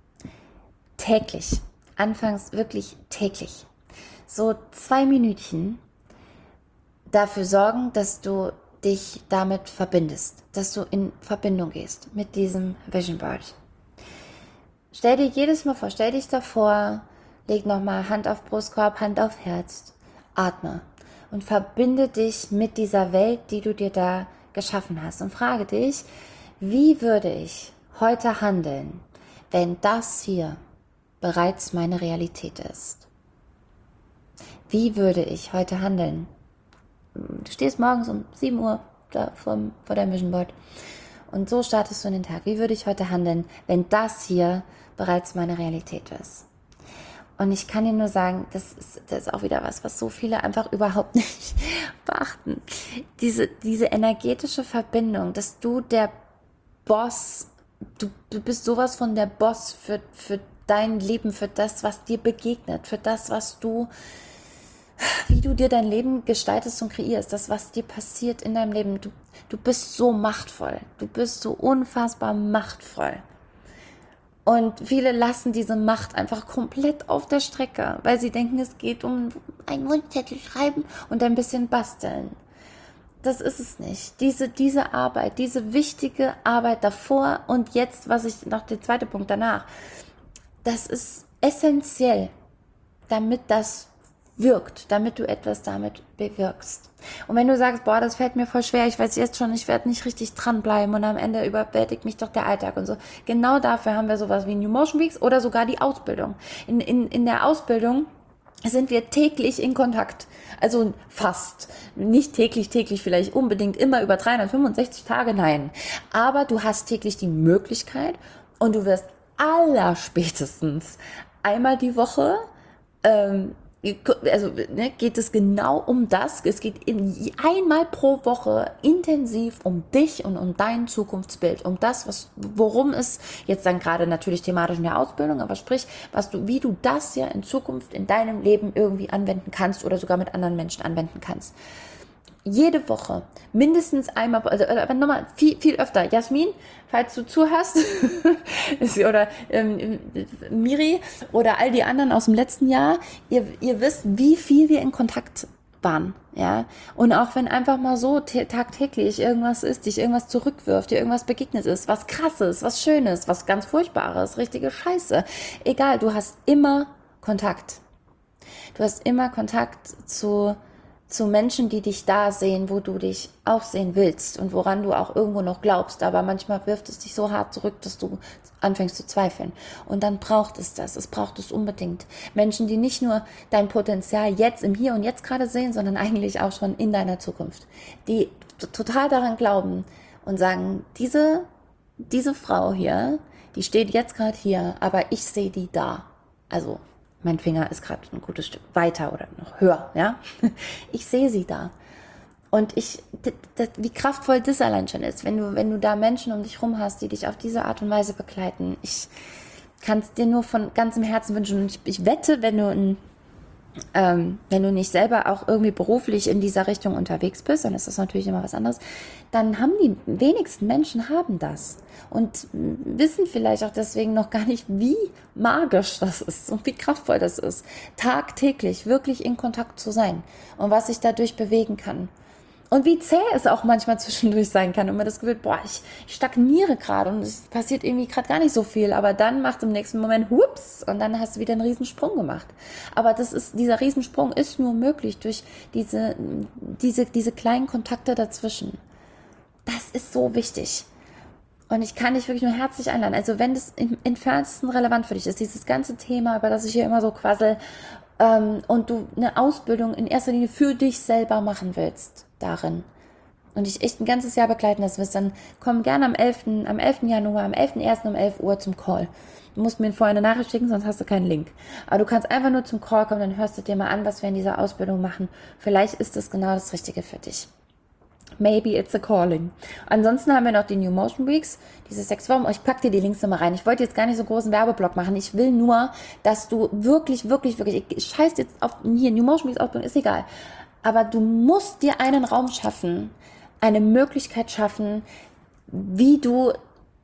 täglich, anfangs wirklich täglich, so 2 Minütchen dafür sorgen, dass du dich damit verbindest, dass du in Verbindung gehst mit diesem Vision Board. Stell dir jedes Mal vor, stell dich davor, leg nochmal Hand auf Brustkorb, Hand auf Herz, atme und verbinde dich mit dieser Welt, die du dir da geschaffen hast und frage dich, wie würde ich heute handeln, wenn das hier bereits meine Realität ist? Wie würde ich heute handeln? Du stehst morgens um 7 Uhr da vor deinem Vision Board und so startest du in den Tag. Wie würde ich heute handeln, wenn das hier bereits meine Realität ist? Und ich kann dir nur sagen, das ist auch wieder was so viele einfach überhaupt nicht beachten. Diese energetische Verbindung, dass du der Boss, du bist sowas von der Boss für dein Leben, für das, was dir begegnet, für das, wie du dir dein Leben gestaltest und kreierst, das, was dir passiert in deinem Leben. Du bist so machtvoll. Du bist so unfassbar machtvoll. Und viele lassen diese Macht einfach komplett auf der Strecke, weil sie denken, es geht um einen Wunschzettel schreiben und ein bisschen basteln. Das ist es nicht. Diese Arbeit, diese wichtige Arbeit davor und jetzt, noch der zweite Punkt danach, das ist essentiell, damit das wirkt, damit du etwas damit bewirkst. Und wenn du sagst, boah, das fällt mir voll schwer, ich weiß jetzt schon, ich werde nicht richtig dranbleiben und am Ende überwältigt mich doch der Alltag und so. Genau dafür haben wir sowas wie New Motion Weeks oder sogar die Ausbildung. In der Ausbildung sind wir täglich in Kontakt. Also fast. Nicht täglich vielleicht unbedingt immer über 365 Tage, nein. Aber du hast täglich die Möglichkeit und du wirst allerspätestens einmal die Woche geht es genau um das. Es geht einmal pro Woche intensiv um dich und um dein Zukunftsbild, um das, worum es jetzt dann gerade natürlich thematisch in der Ausbildung, aber sprich, wie du das ja in Zukunft in deinem Leben irgendwie anwenden kannst oder sogar mit anderen Menschen anwenden kannst. jede Woche, mindestens einmal, also aber nochmal viel öfter. Jasmin, falls du zuhörst, oder Miri oder all die anderen aus dem letzten Jahr, ihr wisst, wie viel wir in Kontakt waren, ja. Und auch wenn einfach mal so tagtäglich irgendwas ist, dich irgendwas zurückwirft, dir irgendwas begegnet ist, was Krasses, was Schönes, was ganz Furchtbares, richtige Scheiße. Egal, du hast immer Kontakt. Du hast immer Kontakt zu Menschen, die dich da sehen, wo du dich auch sehen willst und woran du auch irgendwo noch glaubst. Aber manchmal wirft es dich so hart zurück, dass du anfängst zu zweifeln. Und dann braucht es das. Es braucht es unbedingt. Menschen, die nicht nur dein Potenzial jetzt im Hier und Jetzt gerade sehen, sondern eigentlich auch schon in deiner Zukunft. Die total daran glauben und sagen, diese Frau hier, die steht jetzt gerade hier, aber ich sehe die da. Also mein Finger ist gerade ein gutes Stück weiter oder noch höher, ja. Ich sehe sie da. Und wie kraftvoll das allein schon ist, wenn du da Menschen um dich rum hast, die dich auf diese Art und Weise begleiten. Ich kann es dir nur von ganzem Herzen wünschen. Und ich wette, wenn du nicht selber auch irgendwie beruflich in dieser Richtung unterwegs bist, dann ist das natürlich immer was anderes, dann haben die wenigsten Menschen haben das und wissen vielleicht auch deswegen noch gar nicht, wie magisch das ist und wie kraftvoll das ist, tagtäglich wirklich in Kontakt zu sein und was sich dadurch bewegen kann. Und wie zäh es auch manchmal zwischendurch sein kann und man das Gefühl, boah, ich stagniere gerade und es passiert irgendwie gerade gar nicht so viel, aber dann macht im nächsten Moment hups und dann hast du wieder einen Riesensprung gemacht. Aber dieser Riesensprung ist nur möglich durch diese kleinen Kontakte dazwischen. Das ist so wichtig. Und ich kann dich wirklich nur herzlich einladen. Also wenn das im entferntesten relevant für dich ist, dieses ganze Thema, über das ich hier immer so quassel, und du eine Ausbildung in erster Linie für dich selber machen willst darin und dich echt ein ganzes Jahr begleiten lassen willst, dann komm gerne am 11. Januar, am 11.01. um 11 Uhr zum Call. Du musst mir vorher eine Nachricht schicken, sonst hast du keinen Link. Aber du kannst einfach nur zum Call kommen, dann hörst du dir mal an, was wir in dieser Ausbildung machen. Vielleicht ist das genau das Richtige für dich. Maybe it's a calling. Ansonsten haben wir noch die New Motion Weeks, diese 6 Wochen. Ich packe dir die Links nochmal rein. Ich wollte jetzt gar nicht so einen großen Werbeblock machen. Ich will nur, dass du wirklich, ich scheiß jetzt auf hier, New Motion Weeks Ausbildung, ist egal. Aber du musst dir einen Raum schaffen, eine Möglichkeit schaffen, wie du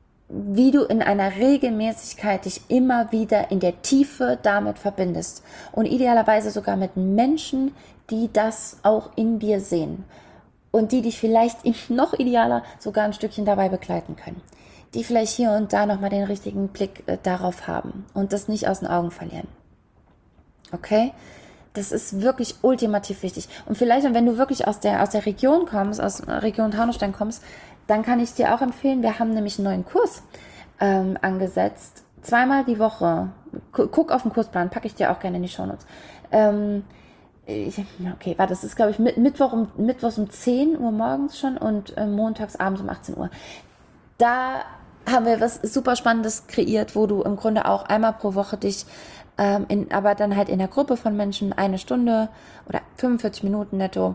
in einer Regelmäßigkeit dich immer wieder in der Tiefe damit verbindest. Und idealerweise sogar mit Menschen, die das auch in dir sehen. Und die dich vielleicht noch idealer sogar ein Stückchen dabei begleiten können. Die vielleicht hier und da nochmal den richtigen Blick darauf haben und das nicht aus den Augen verlieren. Okay? Das ist wirklich ultimativ wichtig. Und vielleicht, wenn du wirklich aus der Region kommst, aus der Region Taunusstein kommst, dann kann ich dir auch empfehlen, wir haben nämlich einen neuen Kurs angesetzt. 2-mal die Woche. Guck auf den Kursplan, packe ich dir auch gerne in die Shownotes. Okay, warte, das ist, glaube ich, Mittwochs um 10 Uhr morgens schon und montags abends um 18 Uhr. Da haben wir was super Spannendes kreiert, wo du im Grunde auch einmal pro Woche dich, aber dann halt in der Gruppe von Menschen 1 Stunde oder 45 Minuten netto,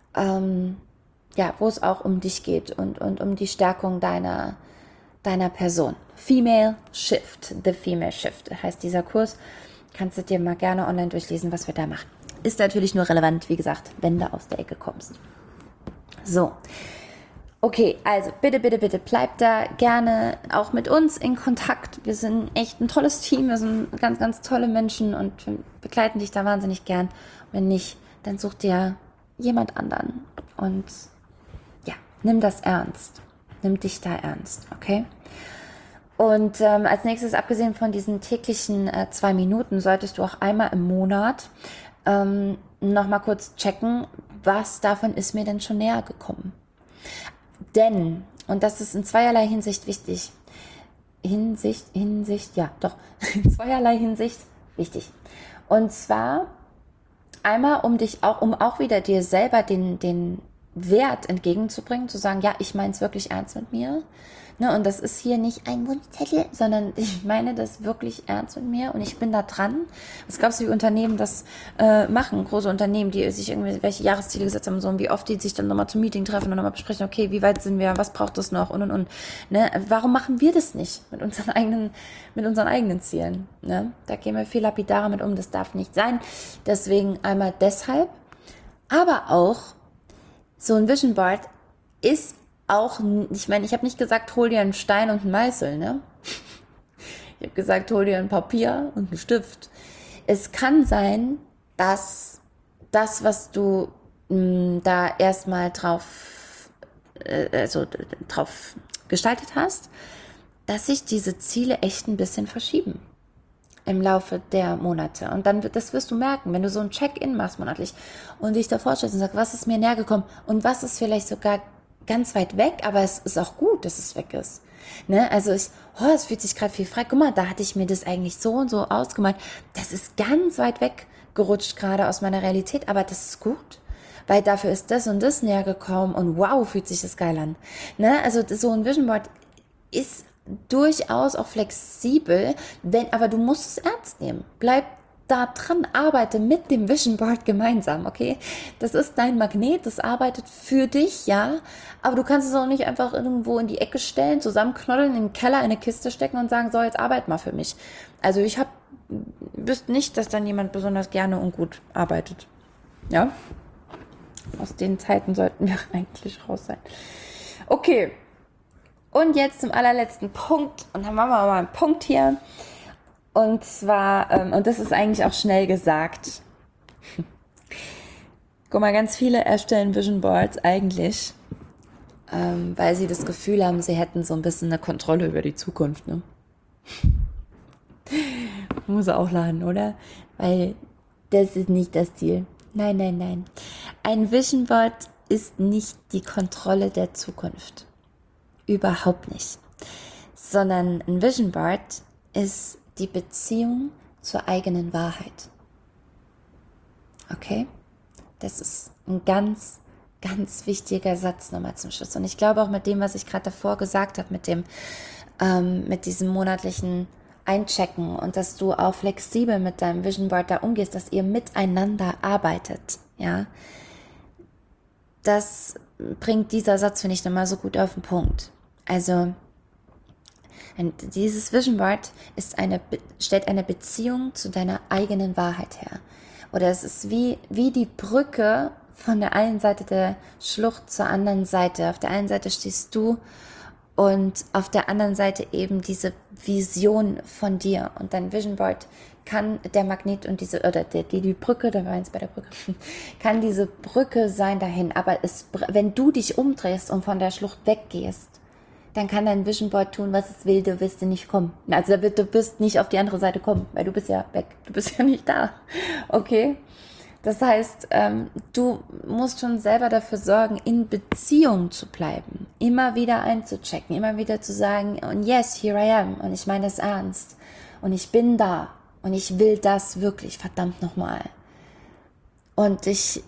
wo es auch um dich geht und um die Stärkung deiner Person. Female Shift, The Female Shift heißt dieser Kurs. Kannst du dir mal gerne online durchlesen, was wir da machen. Ist natürlich nur relevant, wie gesagt, wenn du aus der Ecke kommst. So, okay, also bitte bleib da gerne auch mit uns in Kontakt. Wir sind echt ein tolles Team, wir sind ganz, ganz tolle Menschen und wir begleiten dich da wahnsinnig gern. Wenn nicht, dann such dir jemand anderen und ja, nimm das ernst. Nimm dich da ernst, okay? Und als nächstes, abgesehen von diesen täglichen 2 Minuten, solltest du auch einmal im Monat nochmal kurz checken, was davon ist mir denn schon näher gekommen. Denn, und das ist in zweierlei Hinsicht wichtig, in zweierlei Hinsicht wichtig. Und zwar einmal, um auch wieder dir selber den Wert entgegenzubringen, zu sagen, ja, ich meine es wirklich ernst mit mir. Ne, und das ist hier nicht ein Wunschzettel, sondern ich meine das wirklich ernst mit mir und ich bin da dran. Was glaubst du, wie Unternehmen das machen? Große Unternehmen, die sich irgendwelche Jahresziele gesetzt haben, so und wie oft die sich dann nochmal zum Meeting treffen und nochmal besprechen, okay, wie weit sind wir, was braucht es noch und. Ne? Warum machen wir das nicht mit unseren eigenen Zielen? Ne? Da gehen wir viel lapidarer mit um, das darf nicht sein. Deswegen einmal deshalb, aber auch, so ein Vision Board ist auch, ich meine, ich habe nicht gesagt, hol dir einen Stein und einen Meißel, ne? Ich habe gesagt, hol dir ein Papier und einen Stift. Es kann sein, dass das, was du da erstmal drauf gestaltet hast, dass sich diese Ziele echt ein bisschen verschieben im Laufe der Monate. Und dann, das wirst du merken, wenn du so ein Check-in machst monatlich und dich da vorstellst und sagst, was ist mir näher gekommen und was ist vielleicht sogar ganz weit weg, aber es ist auch gut, dass es weg ist. Ne? Also es fühlt sich gerade viel frei. Guck mal, da hatte ich mir das eigentlich so und so ausgemalt. Das ist ganz weit weg gerutscht gerade aus meiner Realität, aber das ist gut. Weil dafür ist das und das näher gekommen und wow, fühlt sich das geil an. Ne? Also so ein Vision Board ist durchaus auch flexibel, aber du musst es ernst nehmen. Bleib da dran, arbeite mit dem Vision Board gemeinsam, okay? Das ist dein Magnet, das arbeitet für dich, ja, aber du kannst es auch nicht einfach irgendwo in die Ecke stellen, zusammenknoddeln, in den Keller, in eine Kiste stecken und sagen, so, jetzt arbeit mal für mich. Also wüsste nicht, dass dann jemand besonders gerne und gut arbeitet, ja? Aus den Zeiten sollten wir eigentlich raus sein. Okay. Und jetzt zum allerletzten Punkt. Und dann machen wir mal einen Punkt hier. Und zwar, und das ist eigentlich auch schnell gesagt. Guck mal, ganz viele erstellen Vision Boards eigentlich, weil sie das Gefühl haben, sie hätten so ein bisschen eine Kontrolle über die Zukunft. Ne? Muss auch lachen, oder? Weil das ist nicht das Ziel. Nein, nein, nein. Ein Vision Board ist nicht die Kontrolle der Zukunft. Überhaupt nicht. Sondern ein Vision Board ist die Beziehung zur eigenen Wahrheit. Okay? Das ist ein ganz, ganz wichtiger Satz nochmal zum Schluss. Und ich glaube auch mit dem, was ich gerade davor gesagt habe, mit diesem monatlichen Einchecken und dass du auch flexibel mit deinem Vision Board da umgehst, dass ihr miteinander arbeitet. Ja? Das bringt dieser Satz, finde ich, nochmal so gut auf den Punkt. Also, dieses Vision Board stellt eine Beziehung zu deiner eigenen Wahrheit her. Oder es ist wie die Brücke von der einen Seite der Schlucht zur anderen Seite. Auf der einen Seite stehst du und auf der anderen Seite eben diese Vision von dir. Und dein Vision Board kann der Magnet und die Brücke, da war eins bei der Brücke, kann diese Brücke sein dahin. Aber wenn du dich umdrehst und von der Schlucht weggehst, dann kann dein Vision Board tun, was es will, du wirst nicht kommen. Also du wirst nicht auf die andere Seite kommen, weil du bist ja weg, du bist ja nicht da. Okay? Das heißt, du musst schon selber dafür sorgen, in Beziehung zu bleiben, immer wieder einzuchecken, immer wieder zu sagen, und yes, here I am, und ich meine das ernst, und ich bin da, und ich will das wirklich, verdammt nochmal. Und ich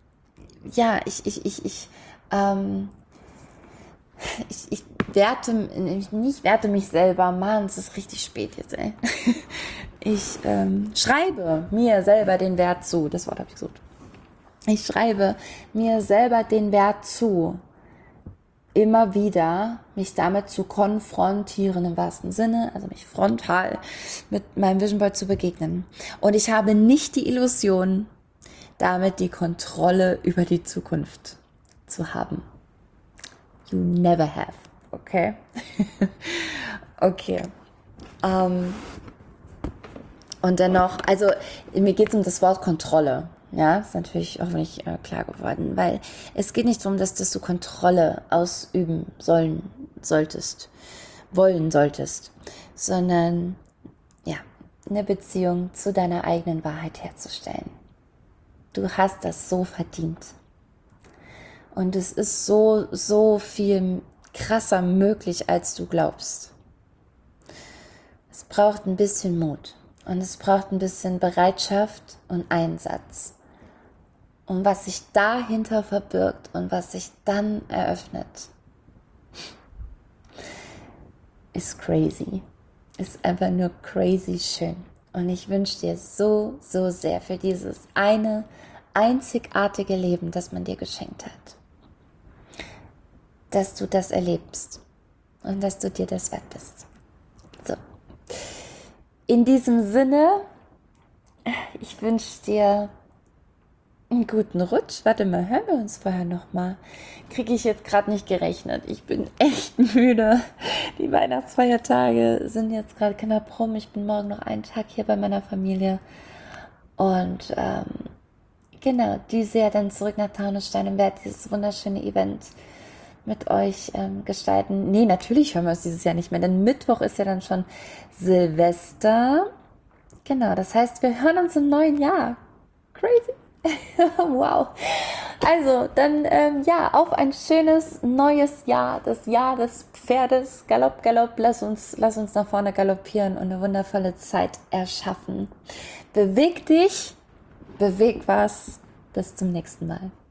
werte mich selber, Mann, es ist richtig spät jetzt, ey. Ich schreibe mir selber den Wert zu, das Wort habe ich gesucht. Ich schreibe mir selber den Wert zu, immer wieder mich damit zu konfrontieren im wahrsten Sinne, also mich frontal mit meinem Vision Board zu begegnen. Und ich habe nicht die Illusion, damit die Kontrolle über die Zukunft zu haben. You never have, okay? Okay. Und dennoch, also mir geht es um das Wort Kontrolle. Ja, ist natürlich auch nicht klar geworden, weil es geht nicht darum, dass du Kontrolle ausüben wollen solltest, sondern ja, eine Beziehung zu deiner eigenen Wahrheit herzustellen. Du hast das so verdient. Und es ist so viel krasser möglich, als du glaubst. Es braucht ein bisschen Mut und es braucht ein bisschen Bereitschaft und Einsatz. Und was sich dahinter verbirgt und was sich dann eröffnet, ist crazy. Ist einfach nur crazy schön. Und ich wünsche dir so sehr für dieses eine einzigartige Leben, das man dir geschenkt hat, dass du das erlebst und dass du dir das wert bist. So. In diesem Sinne, ich wünsche dir einen guten Rutsch. Warte mal, hören wir uns vorher nochmal. Kriege ich jetzt gerade nicht gerechnet. Ich bin echt müde. Die Weihnachtsfeiertage sind jetzt gerade knapp rum. Ich bin morgen noch einen Tag hier bei meiner Familie. Und genau, diese ja dann zurück nach Taunusstein und werde dieses wunderschöne Event mit euch gestalten. Nee, natürlich hören wir uns dieses Jahr nicht mehr, denn Mittwoch ist ja dann schon Silvester. Genau, das heißt, wir hören uns im neuen Jahr. Crazy. Wow. Also, dann ja, auf ein schönes neues Jahr, das Jahr des Pferdes. Galopp, Galopp, lass uns nach vorne galoppieren und eine wundervolle Zeit erschaffen. Beweg dich, beweg was. Bis zum nächsten Mal.